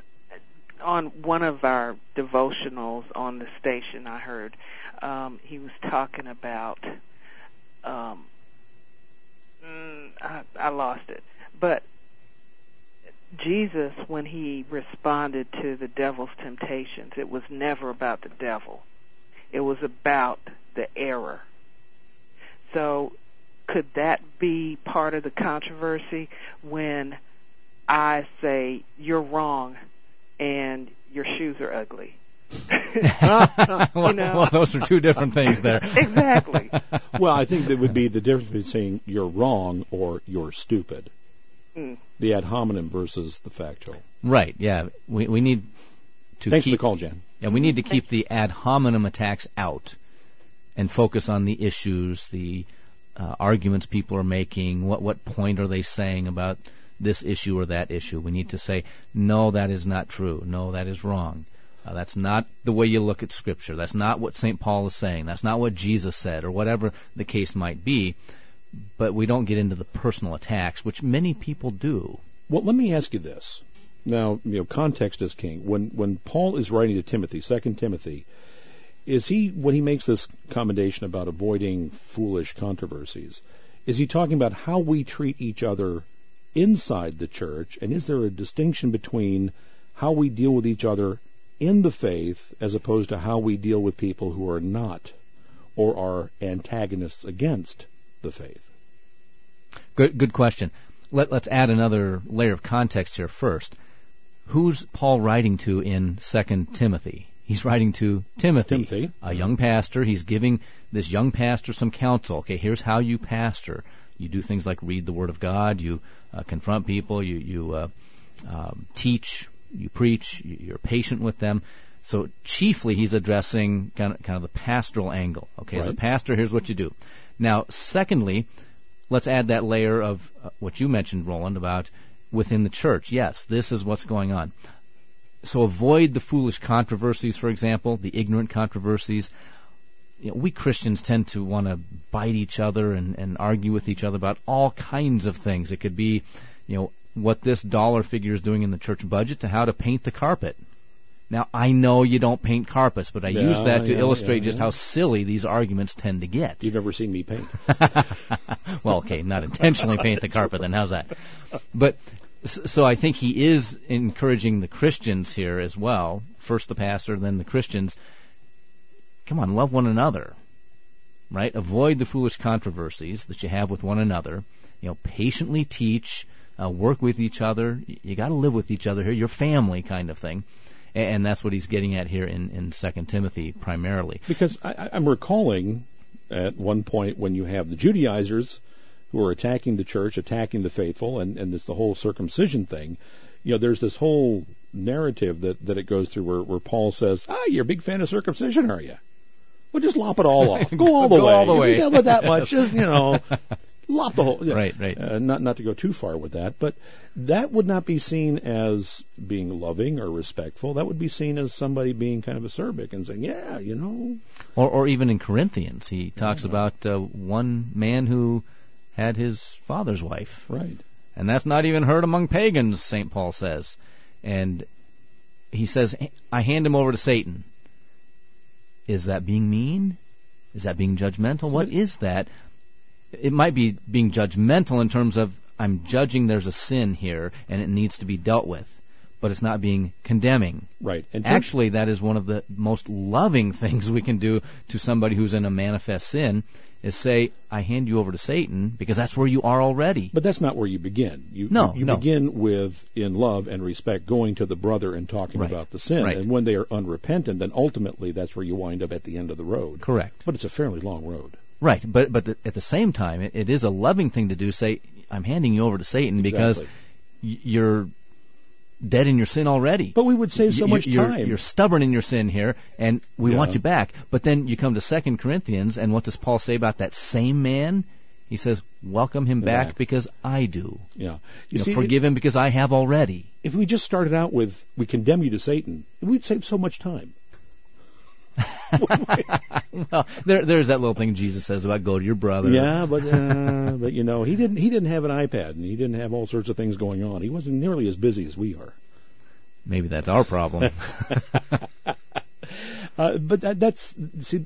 Speaker 11: on one of our devotionals on the station, I heard um, he was talking about, um, mm, I, I lost it, but Jesus, when he responded to the devil's temptations, it was never about the devil. It was about the error. So could that be part of the controversy when I say, you're wrong and your shoes are ugly?
Speaker 3: well,
Speaker 11: you know?
Speaker 3: well, those are two different things there.
Speaker 11: Exactly.
Speaker 2: Well, I think that would be the difference between saying you're wrong or you're stupid.
Speaker 11: Mm.
Speaker 2: The ad hominem versus the factual.
Speaker 3: Right, yeah. We we need to
Speaker 2: Thanks
Speaker 3: keep
Speaker 2: for the call, Jen.
Speaker 3: Yeah, we need to keep the ad hominem attacks out and focus on the issues, the uh, arguments people are making, what what point are they saying about this issue or that issue. We need to say, no, that is not true. No, that is wrong. Uh, that's not the way you look at Scripture. That's not what Saint Paul is saying. That's not what Jesus said, or whatever the case might be. But we don't get into the personal attacks, which many people do.
Speaker 2: Well, let me ask you this. Now, you know, context is king. When when Paul is writing to Timothy, Second Timothy, is he, when he makes this commendation about avoiding foolish controversies, is he talking about how we treat each other inside the church, and is there a distinction between how we deal with each other in the faith as opposed to how we deal with people who are not or are antagonists against the faith?
Speaker 3: Good, good question. Let, let's add another layer of context here first. Who's Paul writing to in Second Timothy? He's writing to Timothy,
Speaker 2: Timothy,
Speaker 3: a young pastor. He's giving this young pastor some counsel. Okay, here's how you pastor. You do things like read the Word of God. You uh, confront people. You, you uh, um, teach. You preach. You're patient with them. So chiefly, he's addressing kind of, kind of the pastoral angle. Okay,
Speaker 2: right.
Speaker 3: As a pastor, here's what you do. Now, secondly, let's add that layer of uh, what you mentioned, Roland, about within the church. Yes, this is what's going on. So avoid the foolish controversies, for example, the ignorant controversies. You know, we Christians tend to want to bite each other and, and argue with each other about all kinds of things. It could be, you know, what this dollar figure is doing in the church budget to how to paint the carpet. Now, I know you don't paint carpets, but I
Speaker 2: yeah,
Speaker 3: use that to
Speaker 2: yeah,
Speaker 3: illustrate
Speaker 2: yeah,
Speaker 3: just
Speaker 2: yeah.
Speaker 3: how silly these arguments tend to get.
Speaker 2: You've never seen me paint.
Speaker 3: Well, okay, not intentionally paint the carpet, then how's that? But So I think he is encouraging the Christians here as well. First the pastor, then the Christians. Come on, love one another, right? Avoid the foolish controversies that you have with one another. You know, patiently teach, uh, work with each other. You got to live with each other here. Your family kind of thing. And that's what he's getting at here in, in Second Timothy primarily.
Speaker 2: Because I, I'm recalling at one point when you have the Judaizers who are attacking the church, attacking the faithful, and, and it's the whole circumcision thing. You know, there's this whole narrative that, that it goes through where, where Paul says, ah, you're a big fan of circumcision, are you? Well, just lop it all off. Go all the
Speaker 3: Go
Speaker 2: way.
Speaker 3: all the way.
Speaker 2: If you dealt with that much, just, you know, lop the whole. Yeah.
Speaker 3: Right, right.
Speaker 2: Uh, not, not to go too far with that, but that would not be seen as being loving or respectful. That would be seen as somebody being kind of acerbic and saying, yeah, you know.
Speaker 3: Or, or even in Corinthians, he talks yeah. about uh, one man who had his father's wife.
Speaker 2: Right.
Speaker 3: And that's not even heard among pagans, Saint Paul says. And he says, I hand him over to Satan. Is that being mean? Is that being judgmental? What is that? It might be being judgmental in terms of I'm judging there's a sin here and it needs to be dealt with. But it's not being condemning.
Speaker 2: Right. And
Speaker 3: actually, that is one of the most loving things we can do to somebody who's in a manifest sin, is say, I hand you over to Satan, because that's where you are already.
Speaker 2: But that's not where you begin. You,
Speaker 3: no,
Speaker 2: you, you
Speaker 3: no.
Speaker 2: begin with, in love and respect, going to the brother and talking
Speaker 3: right.
Speaker 2: about the sin.
Speaker 3: Right.
Speaker 2: And when they are unrepentant, then ultimately that's where you wind up at the end of the road.
Speaker 3: Correct.
Speaker 2: But it's a fairly long road.
Speaker 3: Right. But but the, at the same time, it, it is a loving thing to do, say, I'm handing you over to Satan
Speaker 2: exactly.
Speaker 3: because y- you're dead in your sin already.
Speaker 2: But we would save so
Speaker 3: you,
Speaker 2: much
Speaker 3: you're,
Speaker 2: time.
Speaker 3: You're stubborn in your sin here, and we
Speaker 2: yeah.
Speaker 3: want you back. But then you come to Second Corinthians, and what does Paul say about that same man? He says, welcome him back,
Speaker 2: back
Speaker 3: because I do.
Speaker 2: Yeah.
Speaker 3: You,
Speaker 2: you
Speaker 3: know,
Speaker 2: see,
Speaker 3: forgive
Speaker 2: it,
Speaker 3: him because I have already.
Speaker 2: If we just started out with, we condemn you to Satan, we'd save so much time.
Speaker 3: Well, there, there's that little thing Jesus says about go to your brother.
Speaker 2: Yeah, but uh, but you know, he didn't he didn't have an iPad and he didn't have all sorts of things going on. He wasn't nearly as busy as we are.
Speaker 3: Maybe that's our problem.
Speaker 2: uh, but that, that's see,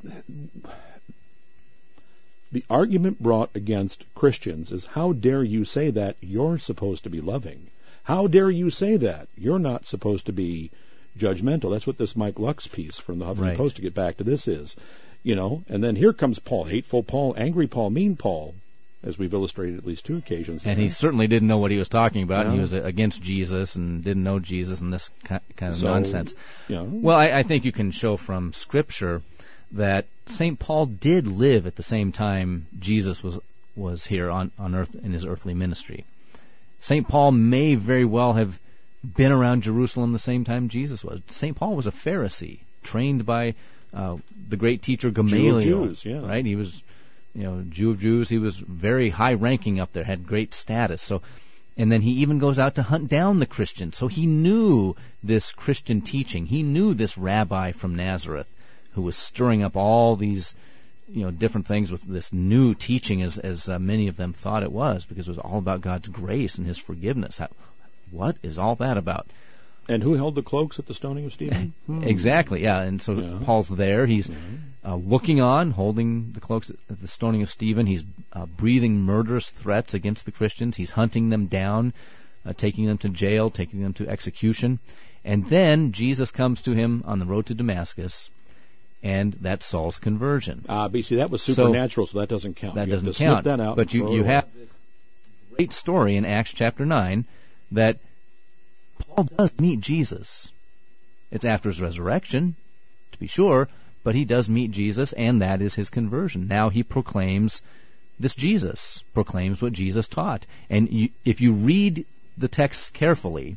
Speaker 2: the argument brought against Christians is, how dare you say that you're supposed to be loving? How dare you say that you're not supposed to be judgmental? That's what this Mike Lux piece from the Huffington
Speaker 3: right.
Speaker 2: Post, to get back to this, is. You know, and then here comes Paul, hateful Paul, angry Paul, mean Paul, as we've illustrated at least two occasions.
Speaker 3: And he certainly didn't know what he was talking about.
Speaker 2: Yeah.
Speaker 3: He was against Jesus and didn't know Jesus and this kind of
Speaker 2: so,
Speaker 3: nonsense.
Speaker 2: Yeah.
Speaker 3: Well, I, I think you can show from Scripture that Saint Paul did live at the same time Jesus was was here on, on earth in his earthly ministry. Saint Paul may very well have been around Jerusalem the same time Jesus was. Saint Paul was a Pharisee, trained by uh, the great teacher Gamaliel.
Speaker 2: Jew of Jews, yeah.
Speaker 3: Right? He was, you know, Jew of Jews. He was very high ranking up there, had great status. So, and then he even goes out to hunt down the Christians. So he knew this Christian teaching. He knew this rabbi from Nazareth who was stirring up all these, you know, different things with this new teaching, as as uh, many of them thought it was, because it was all about God's grace and His forgiveness. How, what is all that about?
Speaker 2: And who held the cloaks at the stoning of Stephen?
Speaker 3: hmm. Exactly, yeah. And so
Speaker 2: yeah.
Speaker 3: Paul's there. He's
Speaker 2: mm-hmm.
Speaker 3: uh, looking on, holding the cloaks at the stoning of Stephen. He's uh, breathing murderous threats against the Christians. He's hunting them down, uh, taking them to jail, taking them to execution. And then Jesus comes to him on the road to Damascus, and that's Saul's conversion.
Speaker 2: Ah, uh, but see, that was supernatural, so, so that doesn't count.
Speaker 3: That
Speaker 2: you
Speaker 3: doesn't
Speaker 2: have to
Speaker 3: count.
Speaker 2: That out
Speaker 3: but you, you have this great story in Acts chapter nine that Paul does meet Jesus. It's after his resurrection, to be sure, but he does meet Jesus, and that is his conversion. Now he proclaims this Jesus, proclaims what Jesus taught. And you, if you read the texts carefully,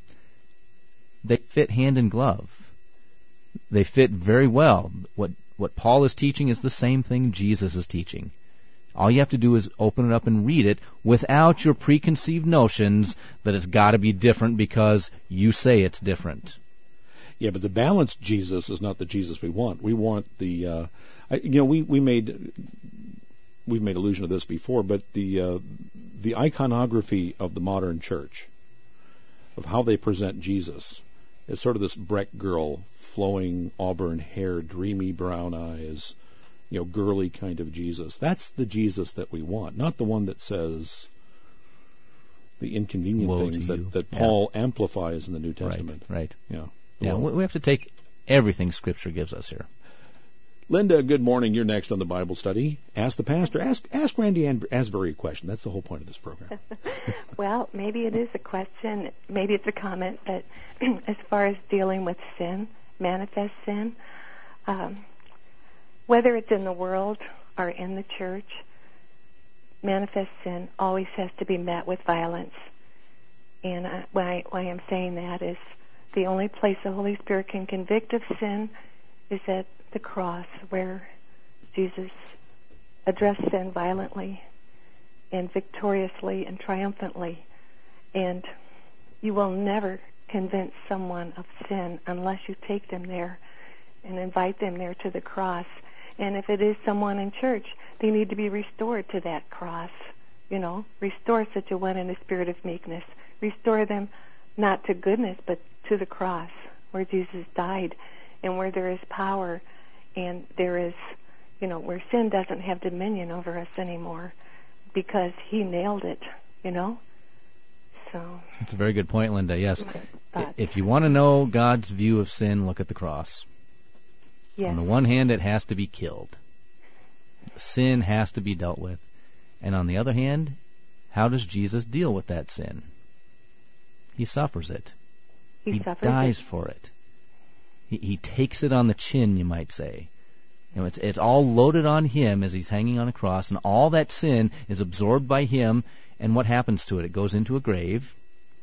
Speaker 3: they fit hand in glove. They fit very well. What what Paul is teaching is the same thing Jesus is teaching. All you have to do is open it up and read it without your preconceived notions that it's got to be different because you say it's different.
Speaker 2: Yeah, but the balanced Jesus is not the Jesus we want. We want the, uh, I, you know, we, we made, we've made allusion to this before, but the, uh, the iconography of the modern church, of how they present Jesus, is sort of this Breck girl, flowing auburn hair, dreamy brown eyes, you know, girly kind of Jesus. That's the Jesus that we want, not the one that says, the inconvenient
Speaker 3: Woe
Speaker 2: things
Speaker 3: to you.
Speaker 2: that, that
Speaker 3: Yeah.
Speaker 2: Paul amplifies in the New Testament.
Speaker 3: Right, right.
Speaker 2: Yeah.
Speaker 3: Yeah,
Speaker 2: Well,
Speaker 3: we we have to take everything Scripture gives us here.
Speaker 2: Linda, good morning. You're next on the Bible study. Ask the pastor. Ask ask Randy Asbury a question. That's the whole point of this program.
Speaker 12: Well, maybe it is a question, maybe it's a comment, but as far as dealing with sin, manifest sin, um, whether it's in the world or in the church, manifest sin always has to be met with violence. And uh, why, why I'm saying that is the only place the Holy Spirit can convict of sin is at the cross, where Jesus addressed sin violently and victoriously and triumphantly. And you will never convince someone of sin unless you take them there and invite them there to the cross. And if it is someone in church, they need to be restored to that cross. You know, restore such a one in a spirit of meekness. Restore them not to goodness, but to the cross, where Jesus died, and where there is power, and there is, you know, where sin doesn't have dominion over us anymore, because he nailed it, you know? So
Speaker 3: that's a very good point, Linda. Yes. If you want to know God's view of sin, look at the cross.
Speaker 12: Yes.
Speaker 3: On the one hand, it has to be killed. Sin has to be dealt with. And on the other hand, how does Jesus deal with that sin? He suffers it.
Speaker 12: He,
Speaker 3: he
Speaker 12: suffers
Speaker 3: dies
Speaker 12: it.
Speaker 3: for it. He, he takes it on the chin, you might say. You know, it's, it's all loaded on him as he's hanging on a cross, and all that sin is absorbed by him. And what happens to it? It goes into a grave,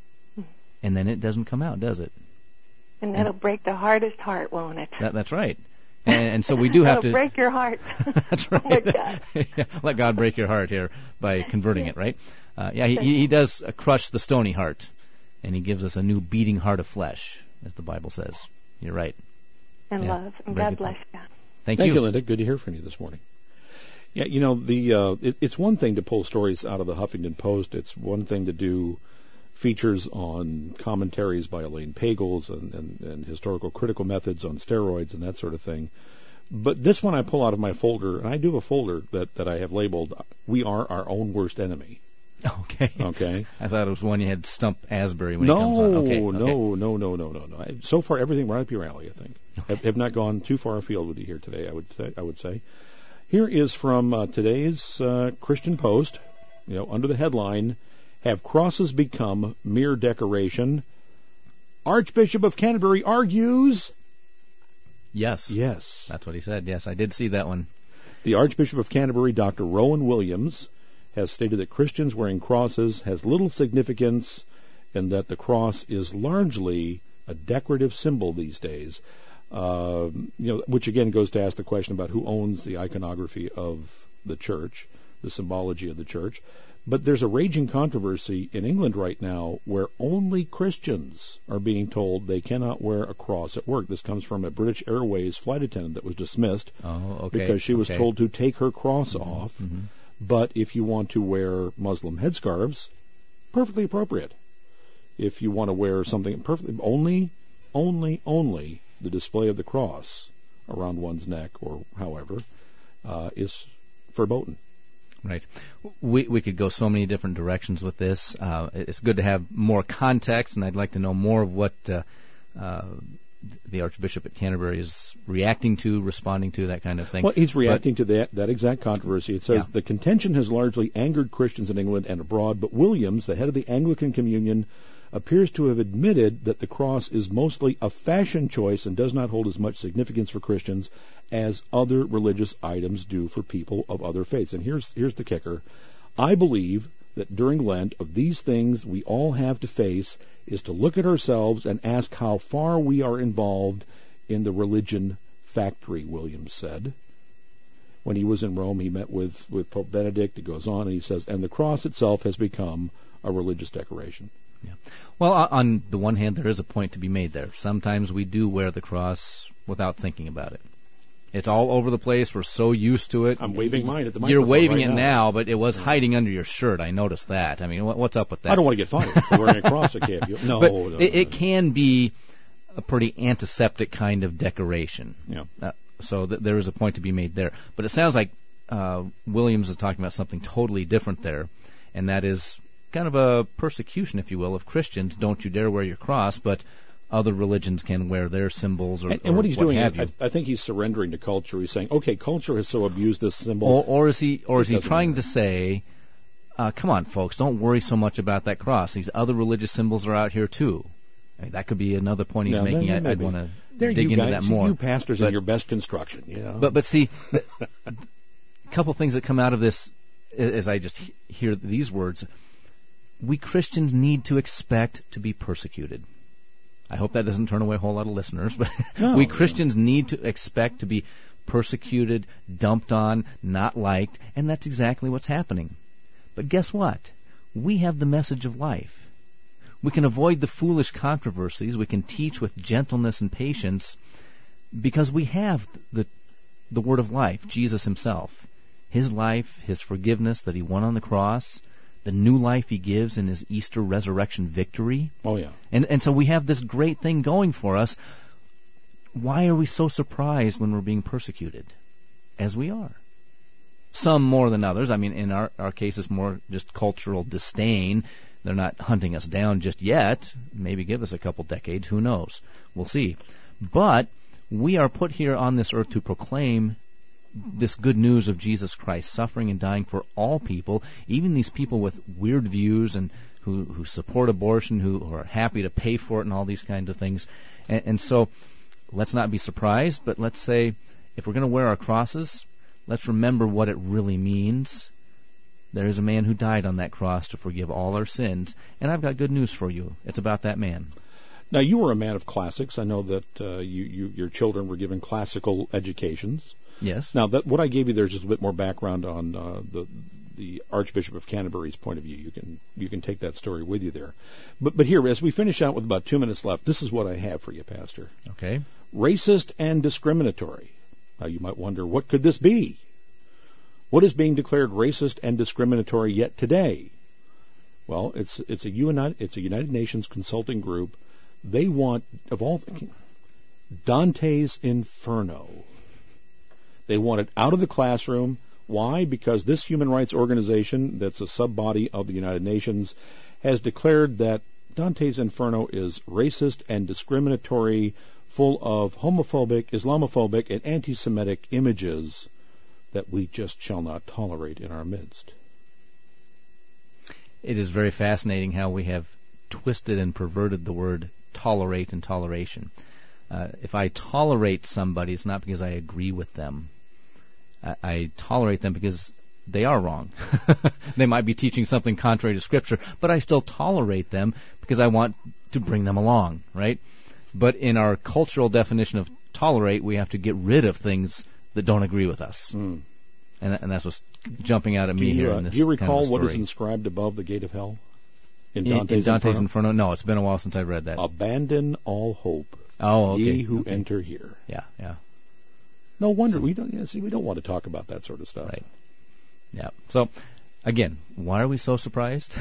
Speaker 3: and then it doesn't come out, does it?
Speaker 12: And that'll and, break the hardest heart, won't it?
Speaker 3: That, that's right. And, and so we do have
Speaker 12: to
Speaker 3: break
Speaker 12: your heart.
Speaker 3: That's right.
Speaker 12: Oh my God.
Speaker 3: Yeah, let God break your heart here by converting it, right? Uh, yeah, he, he does crush the stony heart, and he gives us a new beating heart of flesh, as the Bible says. You're right.
Speaker 12: And
Speaker 3: yeah,
Speaker 12: love. And God bless you.
Speaker 3: Thank,
Speaker 2: Thank
Speaker 3: you.
Speaker 2: you, Linda. Good to hear from you this morning. Yeah, you know, the uh, it, it's one thing to pull stories out of the Huffington Post. It's one thing to do features on commentaries by Elaine Pagels and, and, and historical critical methods on steroids and that sort of thing. But this one I pull out of my folder, and I do have a folder that, that I have labeled, We Are Our Own Worst Enemy.
Speaker 3: Okay.
Speaker 2: Okay.
Speaker 3: I thought it was one you had Stump Asbury when
Speaker 2: no,
Speaker 3: he comes on. Okay.
Speaker 2: No,
Speaker 3: okay.
Speaker 2: no, no, no, no, no, no. So far, everything right up your alley, I think. Okay. Have, have not gone too far afield with you here today, I would say. I would say. Here is from uh, today's uh, Christian Post, you know, under the headline, Have Crosses Become Mere Decoration? Archbishop of Canterbury argues...
Speaker 3: Yes.
Speaker 2: Yes.
Speaker 3: That's what he said. Yes, I did see that one.
Speaker 2: The Archbishop of Canterbury, Doctor Rowan Williams, has stated that Christians wearing crosses has little significance and that the cross is largely a decorative symbol these days. Uh, you know, which again goes to ask the question about who owns the iconography of the church, the symbology of the church. But there's a raging controversy in England right now where only Christians are being told they cannot wear a cross at work. This comes from a British Airways flight attendant that was dismissed
Speaker 3: oh, okay.
Speaker 2: because she was
Speaker 3: okay.
Speaker 2: told to take her cross
Speaker 3: mm-hmm.
Speaker 2: off.
Speaker 3: Mm-hmm.
Speaker 2: But if you want to wear Muslim headscarves, perfectly appropriate. If you want to wear something perfectly, only, only, only the display of the cross around one's neck or however uh, is verboten.
Speaker 3: Right. We we could go so many different directions with this. Uh, it's good to have more context, and I'd like to know more of what uh, uh, the Archbishop at Canterbury is reacting to, responding to, that kind of thing.
Speaker 2: Well, he's reacting
Speaker 3: but,
Speaker 2: to that, that exact controversy. It says, yeah. The contention has largely angered Christians in England and abroad, but Williams, the head of the Anglican Communion, appears to have admitted that the cross is mostly a fashion choice and does not hold as much significance for Christians as other religious items do for people of other faiths. And here's here's the kicker. I believe that during Lent, of these things we all have to face is to look at ourselves and ask how far we are involved in the religion factory, Williams said. When he was in Rome, he met with, with Pope Benedict. It goes on, and he says, and the cross itself has become a religious decoration.
Speaker 3: Yeah. Well, on the one hand, there is a point to be made there. Sometimes we do wear the cross without thinking about it. It's all over the place. We're so used to it.
Speaker 2: I'm waving mine at the microphone.
Speaker 3: You're waving
Speaker 2: right
Speaker 3: it
Speaker 2: now.
Speaker 3: now, but it was hiding under your shirt. I noticed that. I mean, what's up with that?
Speaker 2: I don't want to get fired for wearing a cross at K F U. No,
Speaker 3: but
Speaker 2: no, no,
Speaker 3: it, it
Speaker 2: no.
Speaker 3: can be a pretty antiseptic kind of decoration.
Speaker 2: Yeah.
Speaker 3: Uh, so th- there is a point to be made there. But it sounds like uh, Williams is talking about something totally different there, and that is kind of a persecution, if you will, of Christians. Don't you dare wear your cross, but other religions can wear their symbols or
Speaker 2: And, and what
Speaker 3: or
Speaker 2: he's
Speaker 3: what
Speaker 2: doing,
Speaker 3: have
Speaker 2: I,
Speaker 3: you.
Speaker 2: I think he's surrendering to culture. He's saying, okay, culture has so abused this symbol.
Speaker 3: Or, or is he, or is
Speaker 2: It
Speaker 3: he
Speaker 2: doesn't
Speaker 3: trying
Speaker 2: matter.
Speaker 3: to say, uh, come on, folks, don't worry so much about that cross. These other religious symbols are out here too. I mean, that could be another point he's
Speaker 2: Yeah,
Speaker 3: making.
Speaker 2: maybe,
Speaker 3: I, I'd
Speaker 2: maybe.
Speaker 3: want to
Speaker 2: There
Speaker 3: dig
Speaker 2: you
Speaker 3: into
Speaker 2: guys,
Speaker 3: that more.
Speaker 2: You pastors
Speaker 3: but,
Speaker 2: in your best construction, you know.
Speaker 3: But but see, a couple things that come out of this, as I just he- hear these words, we Christians need to expect to be persecuted. I hope that doesn't turn away a whole lot of listeners, but
Speaker 2: No,
Speaker 3: we Christians need to expect to be persecuted, dumped on, not liked, and that's exactly what's happening. But guess what? We have the message of life. We can avoid the foolish controversies. We can teach with gentleness and patience because we have the the word of life, Jesus himself. His life, his forgiveness that he won on the cross, the new life he gives in his Easter resurrection victory.
Speaker 2: Oh, yeah.
Speaker 3: And and so we have this great thing going for us. Why are we so surprised when we're being persecuted? As we are. Some more than others. I mean, in our, our case, it's more just cultural disdain. They're not hunting us down just yet. Maybe give us a couple decades. Who knows? We'll see. But we are put here on this earth to proclaim this good news of Jesus Christ suffering and dying for all people, even these people with weird views and who, who support abortion, who, who are happy to pay for it and all these kinds of things. And, and so let's not be surprised, but let's say if we're going to wear our crosses, let's remember what it really means. There is a man who died on that cross to forgive all our sins, and I've got good news for you. It's about that man.
Speaker 2: Now, you were a man of classics. I know that uh, you, you, your children were given classical educations.
Speaker 3: Yes.
Speaker 2: Now, that what I gave you there is just a bit more background on uh, the the Archbishop of Canterbury's point of view. You can you can take that story with you there. But but here, as we finish out with about two minutes left, this is what I have for you, Pastor.
Speaker 3: Okay.
Speaker 2: Racist and discriminatory. Now, you might wonder, what could this be? What is being declared racist and discriminatory yet today? Well, it's it's a United it's a United Nations consulting group. They want, of all things, Dante's Inferno. They want it out of the classroom. Why? Because this human rights organization, that's a sub-body of the United Nations, has declared that Dante's Inferno is racist and discriminatory, full of homophobic, Islamophobic, and anti-Semitic images that we just shall not tolerate in our midst.
Speaker 3: It is very fascinating how we have twisted and perverted the word tolerate and toleration. Uh, if I tolerate somebody, it's not because I agree with them. I, I tolerate them because they are wrong. They might be teaching something contrary to Scripture, but I still tolerate them because I want to bring them along, right? But in our cultural definition of tolerate, we have to get rid of things that don't agree with us.
Speaker 2: Mm.
Speaker 3: And, and that's what's jumping out at
Speaker 2: Do
Speaker 3: me
Speaker 2: you,
Speaker 3: here
Speaker 2: uh,
Speaker 3: in this
Speaker 2: do you
Speaker 3: kind of
Speaker 2: recall
Speaker 3: a
Speaker 2: what is
Speaker 3: story.
Speaker 2: inscribed above the gate of hell? In
Speaker 3: In,
Speaker 2: Dante's,
Speaker 3: in Dante's
Speaker 2: Inferno?
Speaker 3: Inferno? No, it's been a while since I've read that.
Speaker 2: Abandon all hope,
Speaker 3: oh, okay.
Speaker 2: ye who
Speaker 3: okay.
Speaker 2: enter here.
Speaker 3: Yeah, yeah.
Speaker 2: No wonder we don't. Yeah, see, we don't want to talk about that sort of stuff.
Speaker 3: Right. Yeah. So, again, why are we so surprised?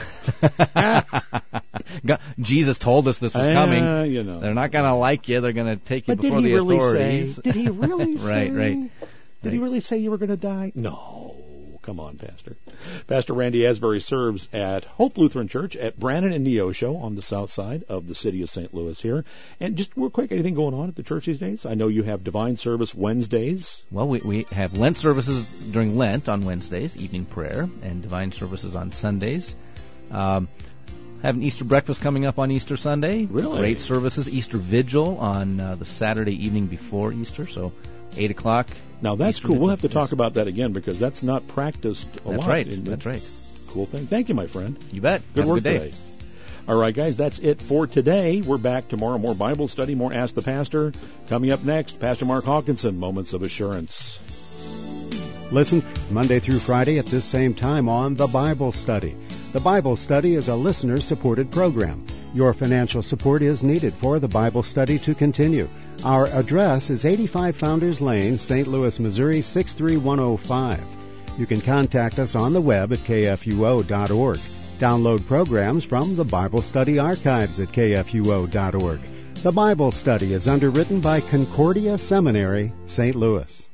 Speaker 3: God, Jesus told us this was
Speaker 2: Uh,
Speaker 3: coming.
Speaker 2: you know.
Speaker 3: They're not going to like you. They're going to take you
Speaker 2: But did
Speaker 3: before
Speaker 2: he
Speaker 3: the
Speaker 2: really
Speaker 3: authorities.
Speaker 2: say? Did he really say?
Speaker 3: Right, right.
Speaker 2: Did he really say you were going to die? No. Come on, Pastor. Pastor Randy Asbury serves at Hope Lutheran Church at Brannan and Neosho on the south side of the city of Saint Louis here. And just real quick, anything going on at the church these days? I know you have divine service Wednesdays.
Speaker 3: Well, we, we have Lent services during Lent on Wednesdays, evening prayer, and divine services on Sundays. Um, have an Easter breakfast coming up on Easter Sunday.
Speaker 2: Really?
Speaker 3: Great services. Easter vigil on uh, the Saturday evening before Easter, so eight o'clock.
Speaker 2: Now, that's
Speaker 3: Easter
Speaker 2: cool. We'll
Speaker 3: vigil.
Speaker 2: have to talk about that again because that's not practiced a
Speaker 3: That's
Speaker 2: lot.
Speaker 3: right.
Speaker 2: in the-
Speaker 3: That's right.
Speaker 2: Cool thing. Thank you, my friend.
Speaker 3: You bet.
Speaker 2: Good
Speaker 3: Have a
Speaker 2: work
Speaker 3: good day.
Speaker 2: today. All right, guys, that's it for today. We're back tomorrow. More Bible study, more Ask the Pastor. Coming up next, Pastor Mark Hawkinson, Moments of Assurance.
Speaker 1: Listen Monday through Friday at this same time on The Bible Study. The Bible Study is a listener-supported program. Your financial support is needed for The Bible Study to continue. Our address is eighty-five Founders Lane, Saint Louis, Missouri, six three one oh five. You can contact us on the web at k f u o dot org. Download programs from the Bible Study archives at k f u o dot org. The Bible Study is underwritten by Concordia Seminary, Saint Louis.